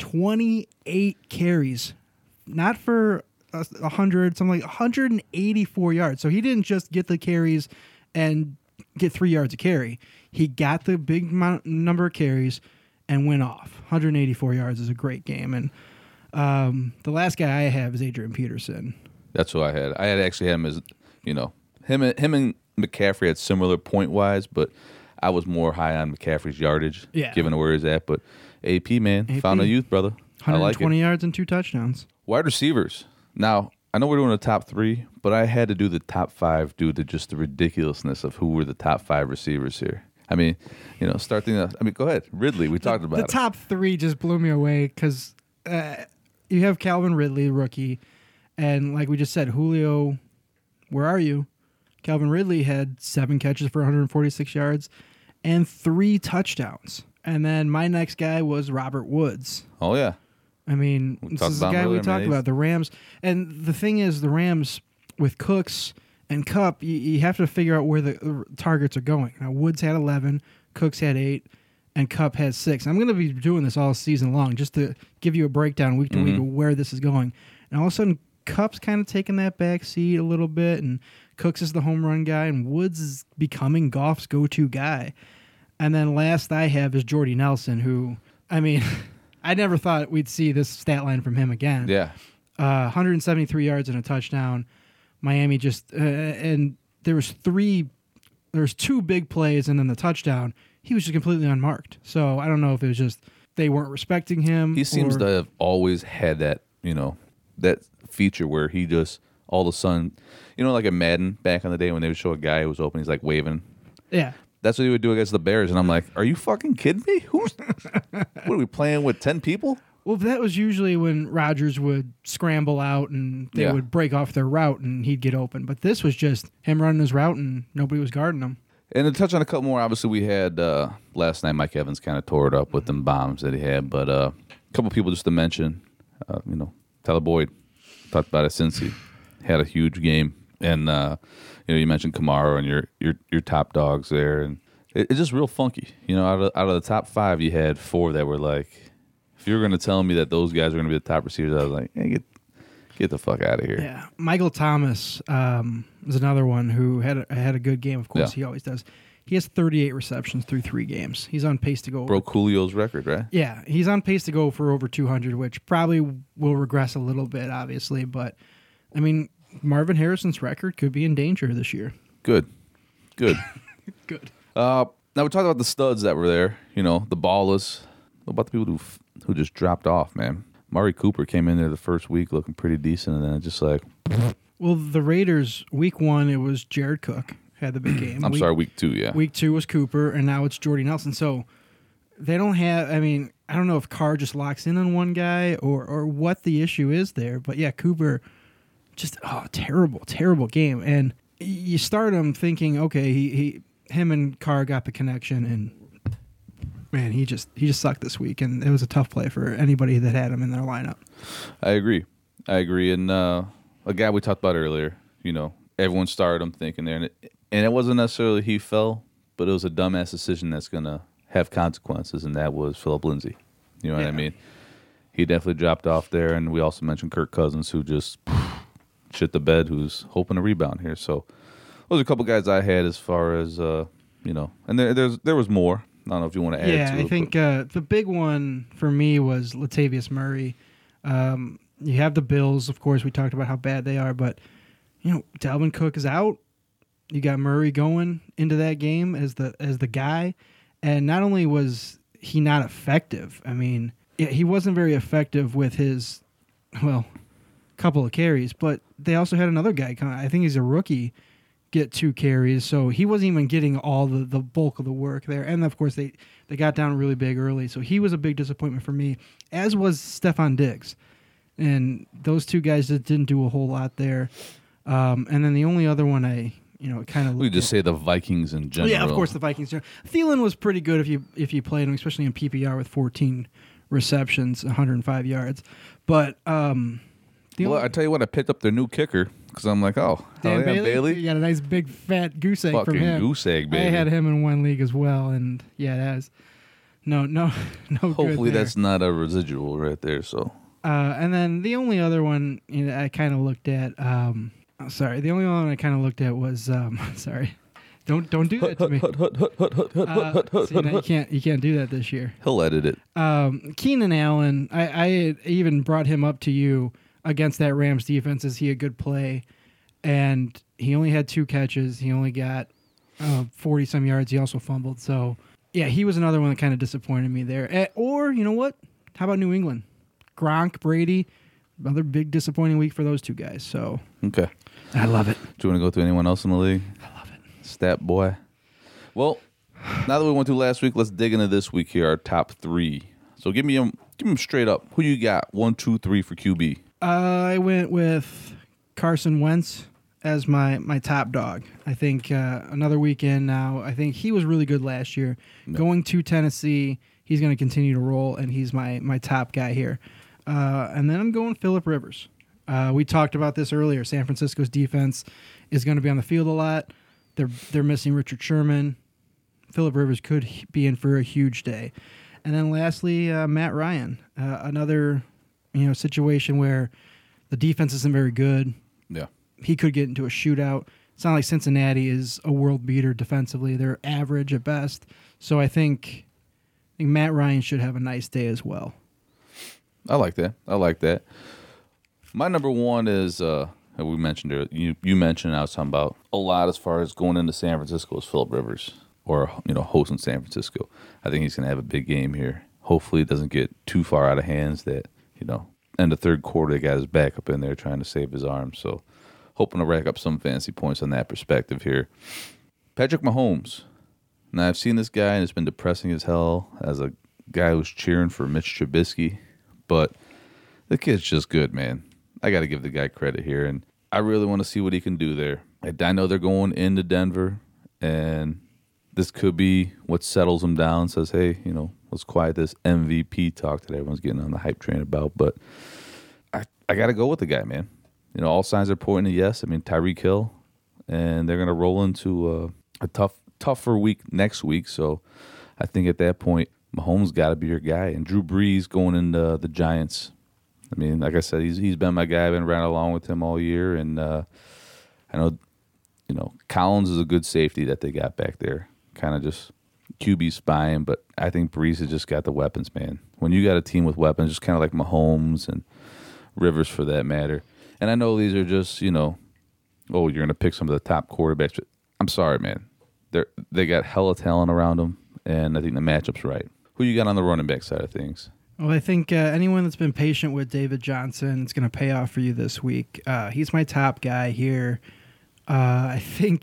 28 carries, not for 100, something like 184 yards. So he didn't just get the carries and get 3 yards a carry. He got the big number of carries and went off. 184 yards is a great game. And the last guy I have is Adrian Peterson. That's who I had. I had actually had him as, him and McCaffrey had similar point-wise, but I was more high on McCaffrey's yardage, given where he's at. But AP, man, found a youth, brother. I like it. 120 yards and 2 touchdowns. Wide receivers. Now, I know we're doing the top 3, but I had to do the top 5 due to just the ridiculousness of who were the top 5 receivers here. I mean, start thinking of, go ahead. Ridley, we talked about the him. top 3 just blew me away because you have Calvin Ridley, rookie, and like we just said, Julio, where are you? Calvin Ridley had 7 catches for 146 yards and 3 touchdowns. And then my next guy was Robert Woods. Oh, yeah. I mean, this is the guy we talked about, the Rams. And the thing is, the Rams with Cooks and Kupp, you have to figure out where the targets are going. Now, Woods had 11, Cooks had 8, and Kupp had 6. I'm going to be doing this all season long just to give you a breakdown week to week of where this is going. And all of a sudden, Kupp's kind of taking that back seat a little bit, and Cooks is the home run guy, and Woods is becoming Goff's go-to guy. And then last I have is Jordy Nelson, who, I mean, I never thought we'd see this stat line from him again. Yeah. 173 yards and a touchdown. Miami just and there's 2 big plays and then the touchdown. He was just completely unmarked. So I don't know if it was just they weren't respecting him. He seems to have always had that, that feature where he just all of a sudden, like a Madden back in the day when they would show a guy who was open, he's like waving. Yeah. That's what he would do against the Bears, and I'm like, "Are you fucking kidding me? What are we playing with 10 people?" Well, that was usually when Rodgers would scramble out and they would break off their route and he'd get open. But this was just him running his route and nobody was guarding him. And to touch on a couple more, obviously we had last night. Mike Evans kind of tore it up with them bombs that he had, but a couple people just to mention, Tyler Boyd talked about it since he had a huge game, and you mentioned Kamara and your top dogs there, and it's just real funky. Out of the top 5, you had 4 that were like, if you were going to tell me that those guys are going to be the top receivers, I was like, hey, get the fuck out of here. Yeah, Michael Thomas is another one who had a good game. Of course, he always does. He has 38 receptions through 3 games. He's on pace to go broke Julio's record, right? Yeah, he's on pace to go for over 200, which probably will regress a little bit, obviously. But I mean, Marvin Harrison's record could be in danger this year. Good. Good. Now we talked about the studs that were there. The ballers. What about the people who just dropped off, man? Mari Cooper came in there the first week looking pretty decent, and then just like... Well, the Raiders, week 1, it was Jared Cook. had the big game. I'm sorry, week 2, yeah. Week 2 was Cooper, and now it's Jordy Nelson. So they don't have. I mean, I don't know if Carr just locks in on one guy or what the issue is there. But yeah, Cooper, just terrible game. And you start him thinking, okay, him and Carr got the connection, and man, he just sucked this week, and it was a tough play for anybody that had him in their lineup. I agree, and a guy we talked about earlier, everyone started him thinking there, and it wasn't necessarily he fell, but it was a dumbass decision that's gonna have consequences, and that was Philip Lindsay. You know what I mean? He definitely dropped off there, and we also mentioned Kirk Cousins, who just shit the bed, who's hoping to rebound here. So those are a couple guys I had as far as and there was more. I don't know if you want to add to it. Yeah, I think the big one for me was Latavius Murray. You have the Bills, of course. We talked about how bad they are, but Dalvin Cook is out. You got Murray going into that game as the guy, and not only was he not effective, I mean, he wasn't very effective with his couple of carries, but they also had another guy come. I think he's a rookie. Get 2 carries, so he wasn't even getting all the bulk of the work there. And of course, they got down really big early, so he was a big disappointment for me, as was Stephon Diggs. And those 2 guys that didn't do a whole lot there. And then the only other one I kind of we just say the Vikings in general. Yeah, of course the Vikings. Thielen was pretty good if you played him, especially in PPR with 14 receptions, 105 yards. But I tell you what, I picked up their new kicker. Because I'm like, Dan Bailey? You got a nice big fat goose egg from him. Goose egg, baby. I had him in one league as well, and yeah, that is no Hopefully good there. that's not a residual right there. So, and then the only other one I kind of looked at. The only one I kind of looked at was sorry. Don't do that to me. You can't do that this year. He'll edit it. Keenan Allen, I even brought him up to you against that Rams defense. Is he a good play? And he only had 2 catches. He only got 40-some yards. He also fumbled. So, yeah, he was another one that kind of disappointed me there. Or, you know what? How about New England? Gronk, Brady, another big disappointing week for those 2 guys. So, okay. I love it. Do you want to go through anyone else in the league? I love it. Stat boy. Well, now that we went through last week, let's dig into this week here, our top 3. So give me them straight up. Who you got? 1, 2, 3 for QB. I went with Carson Wentz as my top dog. I think another weekend now. I think he was really good last year. No. Going to Tennessee, he's going to continue to roll, and he's my top guy here. And then I'm going Phillip Rivers. We talked about this earlier. San Francisco's defense is going to be on the field a lot. They're missing Richard Sherman. Phillip Rivers could be in for a huge day. And then lastly, Matt Ryan. Another situation where the defense isn't very good. Yeah. He could get into a shootout. It's not like Cincinnati is a world beater defensively. They're average at best. So I think Matt Ryan should have a nice day as well. I like that. My number 1 is, we mentioned it. You mentioned, I was talking about a lot as far as going into San Francisco is Phillip Rivers, or hosting San Francisco. I think he's going to have a big game here. Hopefully it doesn't get too far out of hands that, in the third quarter, they got his back up in there trying to save his arm. So hoping to rack up some fancy points on that perspective here. Patrick Mahomes. Now, I've seen this guy, and it's been depressing as hell as a guy who's cheering for Mitch Trubisky. But the kid's just good, man. I got to give the guy credit here, and I really want to see what he can do there. I know they're going into Denver, and this could be what settles him down, says, hey, let's quiet this MVP talk that everyone's getting on the hype train about. But I got to go with the guy, man. All signs are pointing to yes. I mean, Tyreek Hill, and they're going to roll into a tougher week next week. So I think at that point, Mahomes got to be your guy. And Drew Brees going into the Giants. I mean, like I said, he's been my guy. I've been running along with him all year. And I know, Collins is a good safety that they got back there. Kind of just QB spying, but I think Brees has just got the weapons, man. When you got a team with weapons, just kind of like Mahomes and Rivers for that matter. And I know these are just, you're going to pick some of the top quarterbacks. But I'm sorry, man. They got hella talent around them, and I think the matchup's right. Who you got on the running back side of things? Well, I think anyone that's been patient with David Johnson, it's going to pay off for you this week. He's my top guy here. I think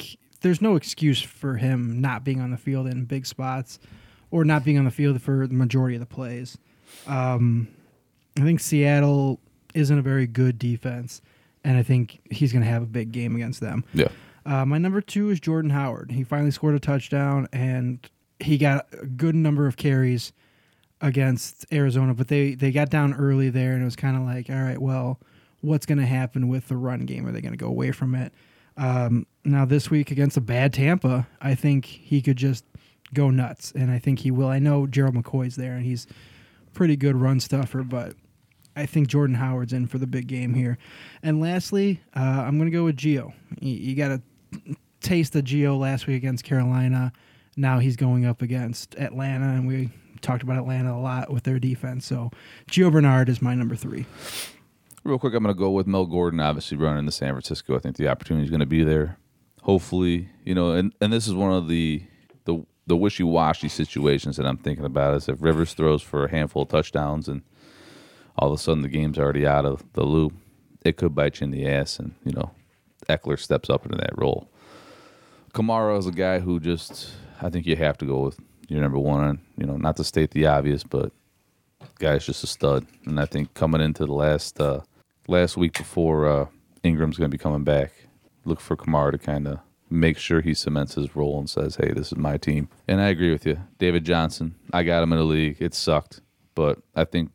there's no excuse for him not being on the field in big spots or not being on the field for the majority of the plays. I think Seattle isn't a very good defense, and I think he's going to have a big game against them. Yeah. My number 2 is Jordan Howard. He finally scored a touchdown, and he got a good number of carries against Arizona, but they got down early there, and it was kind of like, all right, well, what's going to happen with the run game? Are they going to go away from it? Now this week against a bad Tampa, I think he could just go nuts, and I think he will. I know Gerald McCoy's there, and he's pretty good run stuffer, but I think Jordan Howard's in for the big game here. And lastly, I'm going to go with Gio. You got to taste of Gio last week against Carolina. Now he's going up against Atlanta, and we talked about Atlanta a lot with their defense. So Gio Bernard is my number 3. Real quick, I'm going to go with Mel Gordon, obviously running to San Francisco. I think the opportunity is going to be there. Hopefully, and this is one of the wishy-washy situations that I'm thinking about is if Rivers throws for a handful of touchdowns and all of a sudden the game's already out of the loop, it could bite you in the ass, and, Eckler steps up into that role. Kamara is a guy who I think you have to go with your number 1. Not to state the obvious, but the guy's just a stud. And I think coming into the last week before Ingram's going to be coming back, look for Kamara to kind of make sure he cements his role and says, hey, this is my team. And I agree with you. David Johnson, I got him in the league. It sucked. But I think,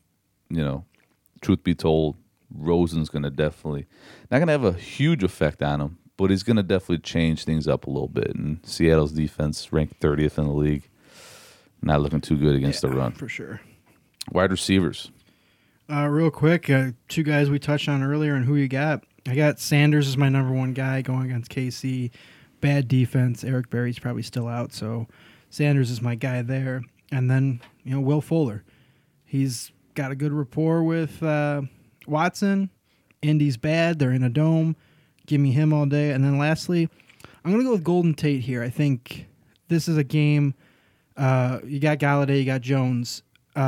truth be told, Rosen's going to definitely, not going to have a huge effect on him, but he's going to definitely change things up a little bit. And Seattle's defense ranked 30th in the league. Not looking too good against the run. For sure. Wide receivers. Real quick, 2 guys we touched on earlier and who you got. I got Sanders as my number 1 guy going against KC. Bad defense. Eric Berry's probably still out, so Sanders is my guy there. And then, Will Fuller. He's got a good rapport with Watson. Indy's bad. They're in a dome. Give me him all day. And then lastly, I'm going to go with Golden Tate here. I think this is a game. You got Galladay, you got Jones.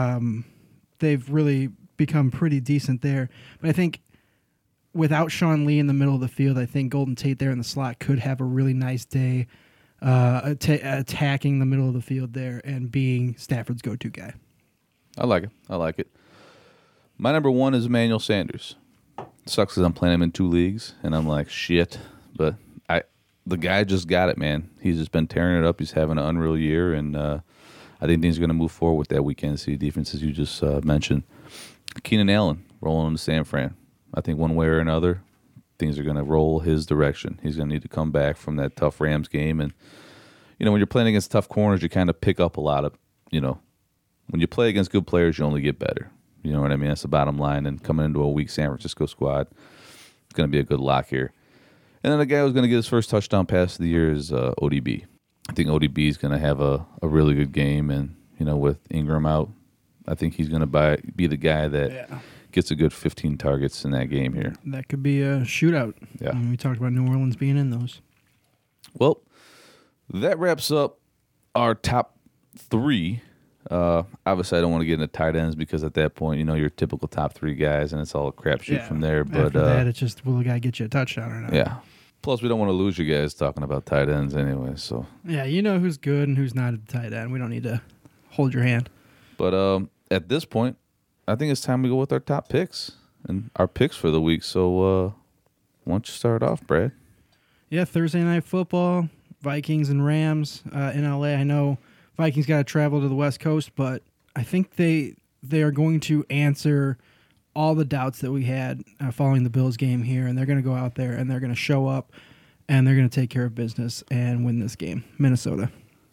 They've really become pretty decent there. But I think without Sean Lee in the middle of the field, I think Golden Tate there in the slot could have a really nice day attacking the middle of the field there and being Stafford's go-to guy. I like it. My number 1 is Emmanuel Sanders. Sucks because I'm playing him in 2 leagues, and I'm like, shit. But the guy just got it, man. He's just been tearing it up. He's having an unreal year, and I think things are going to move forward with that weekend city defense, as you just mentioned. Keenan Allen rolling into San Fran. I think one way or another, things are going to roll his direction. He's going to need to come back from that tough Rams game. And, when you're playing against tough corners, you kind of pick up a lot of, when you play against good players, you only get better. You know what I mean? That's the bottom line. And coming into a weak San Francisco squad, it's going to be a good lock here. And then the guy who's going to get his first touchdown pass of the year is ODB. I think ODB is going to have a really good game. And, with Ingram out, I think he's going to be the guy that gets a good 15 targets in that game here. That could be a shootout. Yeah. We talked about New Orleans being in those. Well, that wraps up our top 3. Obviously, I don't want to get into tight ends because at that point, your typical top 3 guys, and it's all a crapshoot from there. But after that, it's just, will the guy get you a touchdown or not? Yeah. Plus, we don't want to lose you guys talking about tight ends anyway. So yeah, who's good and who's not at the tight end. We don't need to hold your hand. But at this point, I think it's time we go with our top picks and our picks for the week. So why don't you start off, Brad? Yeah, Thursday Night Football, Vikings and Rams in L.A. I know Vikings got to travel to the West Coast, but I think they are going to answer all the doubts that we had following the Bills game here, and they're going to go out there and they're going to show up and they're going to take care of business and win this game. Minnesota.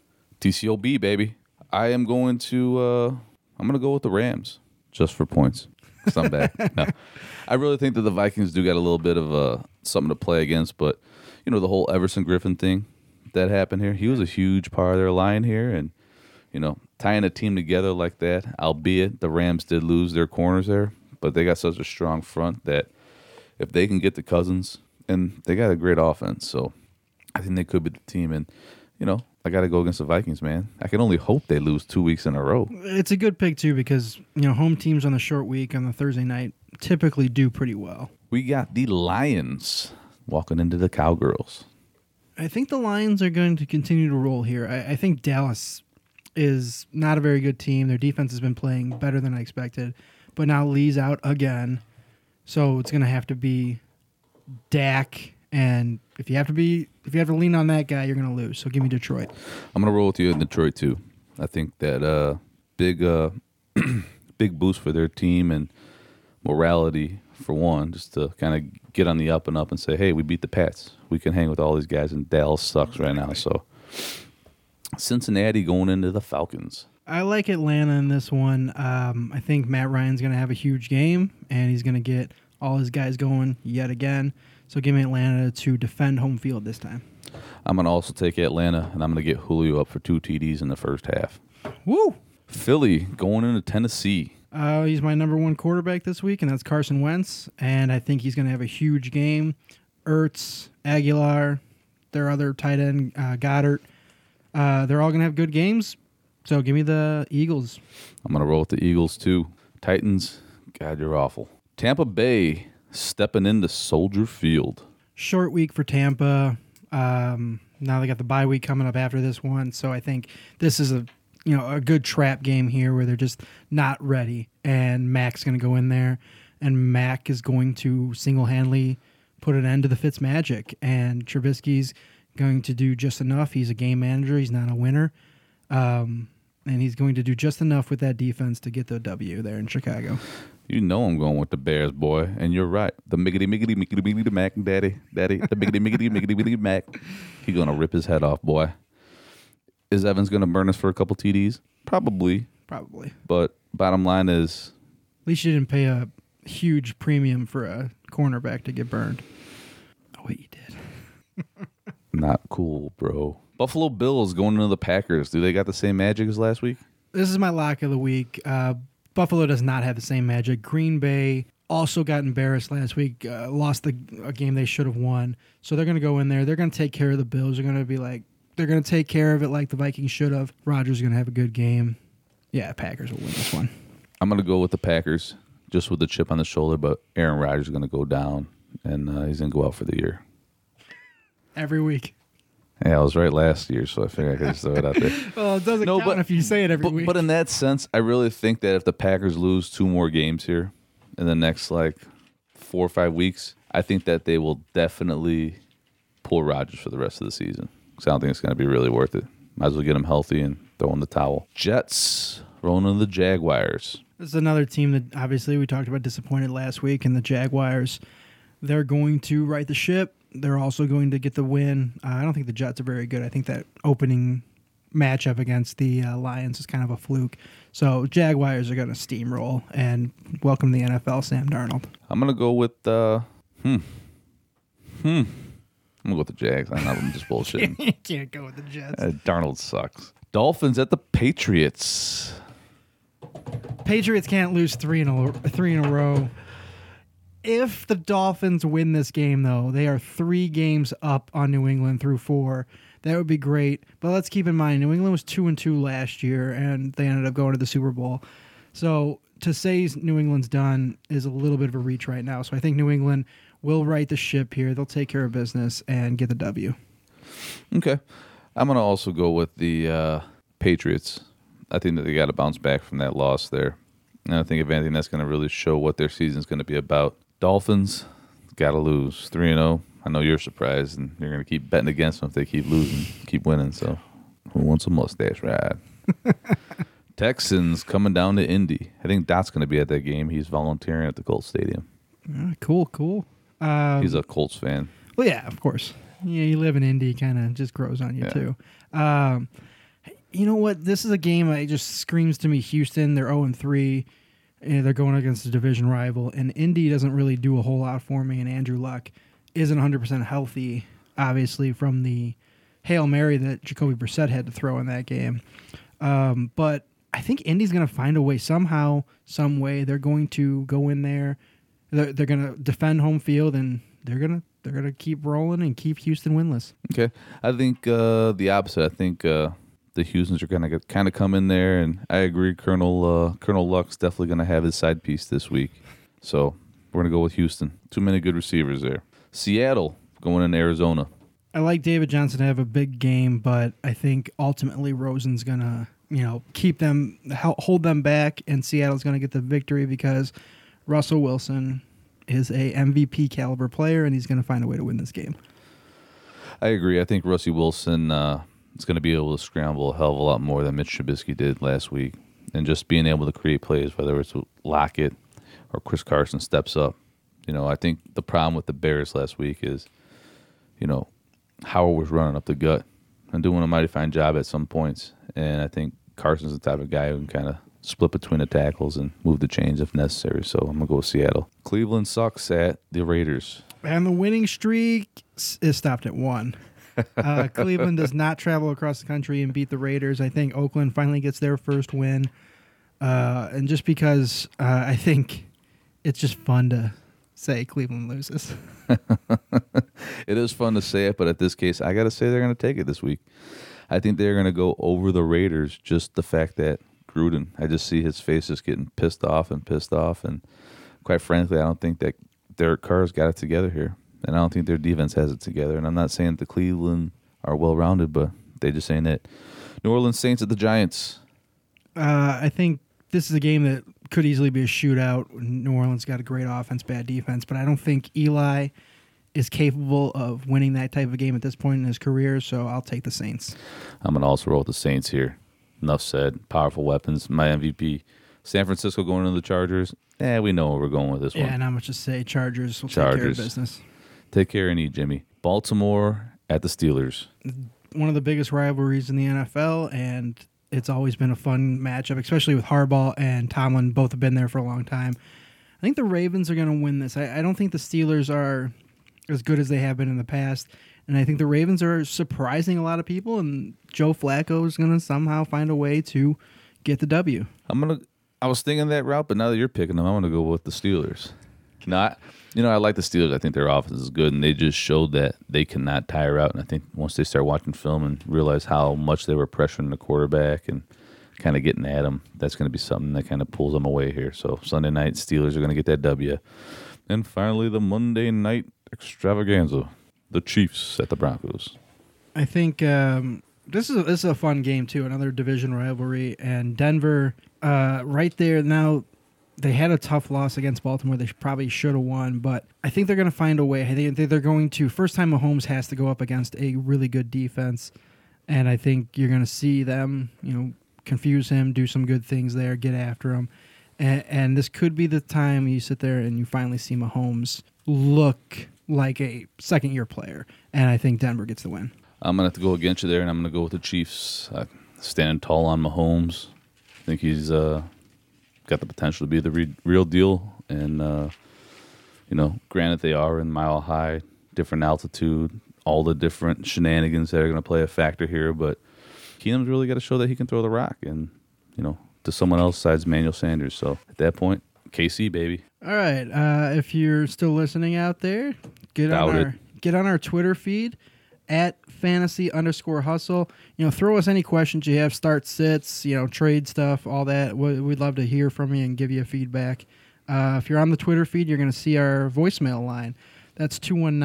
TCOB, baby. I am going to go with the Rams just for points. 'Cause I'm back. No. I really think that the Vikings do got a little bit of something to play against, but the whole Everson Griffin thing that happened here, he was a huge part of their line here, and tying a team together like that, albeit the Rams did lose their corners there, but they got such a strong front that if they can get the Cousins, and they got a great offense, so I think they could be the team. And I got to go against the Vikings, man. I can only hope they lose 2 weeks in a row. It's a good pick too because home teams on the short week on the Thursday night typically do pretty well. We got the Lions walking into the Cowgirls. I think the Lions are going to continue to roll here. I think Dallas is not a very good team. Their defense has been playing better than I expected, but now Lee's out again, so it's going to have to be Dak. And if you have to lean on that guy, you're going to lose. So give me Detroit. I'm going to roll with you in Detroit too. I think that big boost for their team and morality for one, just to kind of get on the up and up and say, hey, we beat the Pats. We can hang with all these guys, and Dallas sucks right now. So Cincinnati going into the Falcons. I like Atlanta in this one. I think Matt Ryan's going to have a huge game, and he's going to get all his guys going yet again. So give me Atlanta to defend home field this time. I'm going to also take Atlanta, and I'm going to get Julio up for 2 TDs in the first half. Woo! Philly going into Tennessee. He's my number one quarterback this week, and that's Carson Wentz. And I think he's going to have a huge game. Ertz, Aguilar, their other tight end, Goddard. They're all going to have good games. So give me the Eagles. I'm going to roll with the Eagles too. Titans, God, you're awful. Tampa Bay stepping into Soldier Field. Short week for Tampa. Now they got the bye week coming up after this one. So I think this is a good trap game here where they're just not ready. And Mac's going to go in there, and Mac is going to single-handedly put an end to the Fitz magic. And Trubisky's going to do just enough. He's a game manager. He's not a winner. And he's going to do just enough with that defense to get the W there in Chicago. You know I'm going with the Bears, boy. And you're right. The miggity Mac, daddy. The miggity Mac. He's going to rip his head off, boy. Is Evans going to burn us for a couple TDs? Probably. But bottom line is... At least you didn't pay a huge premium for a cornerback to get burned. Oh, wait, you did. Not cool, bro. Buffalo Bills going into the Packers. Do they got the same magic as last week? This is my lock of the week. Buffalo does not have the same magic. Green Bay also got embarrassed last week, lost a game they should have won. So they're going to go in there. They're going to take care of the Bills. They're going to take care of it like the Vikings should have. Rodgers is going to have a good game. Yeah, Packers will win this one. I'm going to go with the Packers, just with the chip on the shoulder, but Aaron Rodgers is going to go down, and he's going to go out for the year. Every week. Yeah, I was right last year, so I figured I could just throw it out there. Well, it doesn't count if you say it every week. But in that sense, I really think that if the Packers lose 2 more games here in the next 4 or 5 weeks, I think that they will definitely pull Rodgers for the rest of the season. Because I don't think it's going to be really worth it. Might as well get him healthy and throw in the towel. Jets rolling into the Jaguars. This is another team that obviously we talked about disappointed last week, and the Jaguars, they're going to right the ship. They're also going to get the win. I don't think the Jets are very good. I think that opening matchup against the Lions is kind of a fluke. So Jaguars are going to steamroll and welcome the NFL, Sam Darnold. I'm going to go with I'm going to go with the Jags. I'm just bullshitting. You can't go with the Jets. Darnold sucks. Dolphins at the Patriots. Patriots can't lose three in a row. If the Dolphins win this game, though, they are 3 games up on New England through 4. That would be great. But let's keep in mind, New England was 2-2 last year, and they ended up going to the Super Bowl. So to say New England's done is a little bit of a reach right now. So I think New England will right the ship here. They'll take care of business and get the W. Okay. I'm going to also go with the Patriots. I think that they got to bounce back from that loss there. And I think if anything, that's going to really show what their season's going to be about. Dolphins, got to lose. 3-0. I know you're surprised, and you're going to keep betting against them if they keep losing, keep winning. So who wants a mustache ride? Texans coming down to Indy. I think Dot's going to be at that game. He's volunteering at the Colts Stadium. Cool. He's a Colts fan. Well, yeah, of course. Yeah, you live in Indy, kind of just grows on you, too. You know what? This is a game that just screams to me Houston. They're 0-3. And they're going against a division rival. And Indy doesn't really do a whole lot for me. And Andrew Luck isn't 100% healthy, obviously, from the Hail Mary that Jacoby Brissett had to throw in that game. But I think Indy's going to find a way somehow, some way. They're going to go in there. They're going to defend home field, and they're going to keep rolling and keep Houston winless. Okay. I think the opposite. I think the Houstons are going to kind of come in there, and I agree. Colonel Luck's definitely going to have his side piece this week. So we're going to go with Houston. Too many good receivers there. Seattle going in Arizona. I like David Johnson to have a big game, but I think ultimately Rosen's going to, keep them, hold them back, and Seattle's going to get the victory because Russell Wilson is a MVP caliber player, and he's going to find a way to win this game. I agree. I think Russie Wilson is going to be able to scramble a hell of a lot more than Mitch Trubisky did last week. And just being able to create plays, whether it's Lockett or Chris Carson steps up. I think the problem with the Bears last week is, Howard was running up the gut and doing a mighty fine job at some points. And I think Carson's the type of guy who can kind of split between the tackles and move the chains if necessary. So I'm going to go with Seattle. Cleveland sucks at the Raiders. And the winning streak is stopped at 1. Cleveland does not travel across the country and beat the Raiders. I think Oakland finally gets their first win. And just because I think it's just fun to say Cleveland loses. It is fun to say it, but at this case, I got to say they're going to take it this week. I think they're going to go over the Raiders. Just the fact that Gruden, I just see his face just getting pissed off. And quite frankly, I don't think that Derek Carr's got it together here. And I don't think their defense has it together. And I'm not saying that the Cleveland are well-rounded, but they just ain't it. New Orleans Saints at the Giants. I think this is a game that could easily be a shootout. New Orleans got a great offense, bad defense, but I don't think Eli is capable of winning that type of game at this point in his career, so I'll take the Saints. I'm going to also roll with the Saints here. Enough said. Powerful weapons. My MVP. San Francisco going into the Chargers. We know where we're going with this one. Yeah, not much to say. Chargers will take care of business. Take care and eat, Jimmy. Baltimore at the Steelers. One of the biggest rivalries in the NFL, and it's always been a fun matchup, especially with Harbaugh and Tomlin. Both have been there for a long time. I think the Ravens are going to win this. I don't think the Steelers are as good as they have been in the past, and I think the Ravens are surprising a lot of people, and Joe Flacco is going to somehow find a way to get the W. I was thinking that route, but now that you're picking them, I'm going to go with the Steelers. I like the Steelers. I think their offense is good, and they just showed that they cannot tire out. And I think once they start watching film and realize how much they were pressuring the quarterback and kind of getting at him, that's going to be something that kind of pulls them away here. So Sunday night, Steelers are going to get that W. And finally, the Monday night extravaganza, the Chiefs at the Broncos. I think this is a fun game, too, another division rivalry. And Denver, right there now, they had a tough loss against Baltimore. They probably should have won, but I think they're going to find a way. I think they're going to, first time Mahomes has to go up against a really good defense, and I think you're going to see them, confuse him, do some good things there, get after him. And this could be the time you sit there and you finally see Mahomes look like a second-year player, and I think Denver gets the win. I'm going to have to go against you there, and I'm going to go with the Chiefs. Standing tall on Mahomes. I think he's got the potential to be the real deal. And, granted they are in Mile High, different altitude, all the different shenanigans that are going to play a factor here. But Keenum's really got to show that he can throw the rock and, to someone else besides Emmanuel Sanders. So at that point, KC, baby. All right. If you're still listening out there, get on our Twitter feed at fantasy_hustle. Throw us any questions you have, start sits, trade stuff, all that. We'd love to hear from you and give you feedback. If you're on the Twitter feed, you're going to see our voicemail line. That's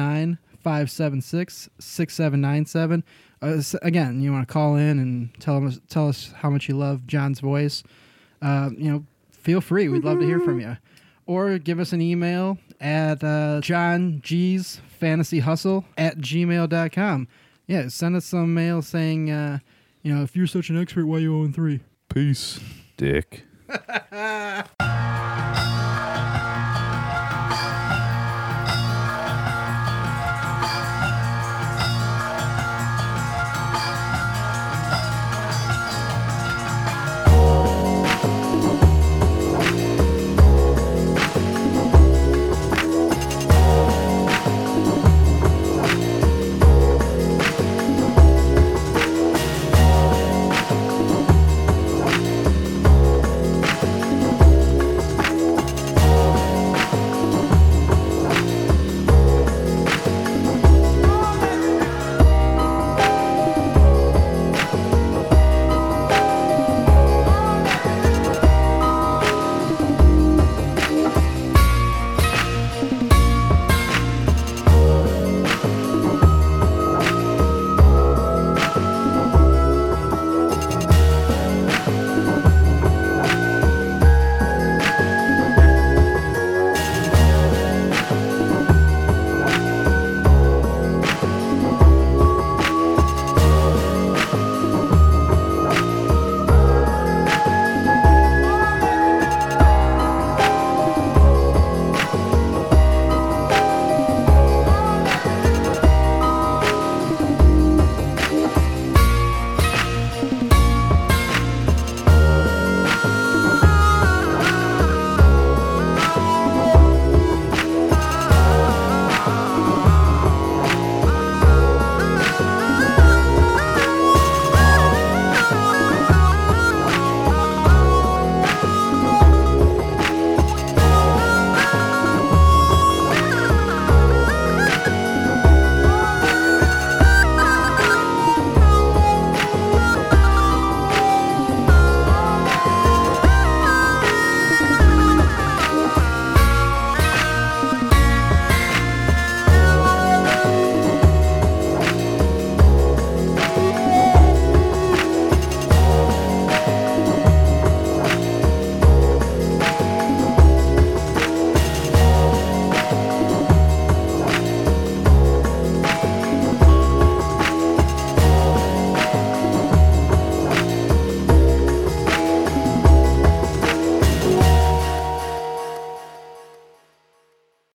219-576-6797. Again, you want to call in and tell us how much you love John's voice. Feel free. We'd love to hear from you. Or give us an email at johngsfantasyhustle@gmail.com. Yeah, send us some mail saying, if you're such an expert, why you 0-3? Peace, dick.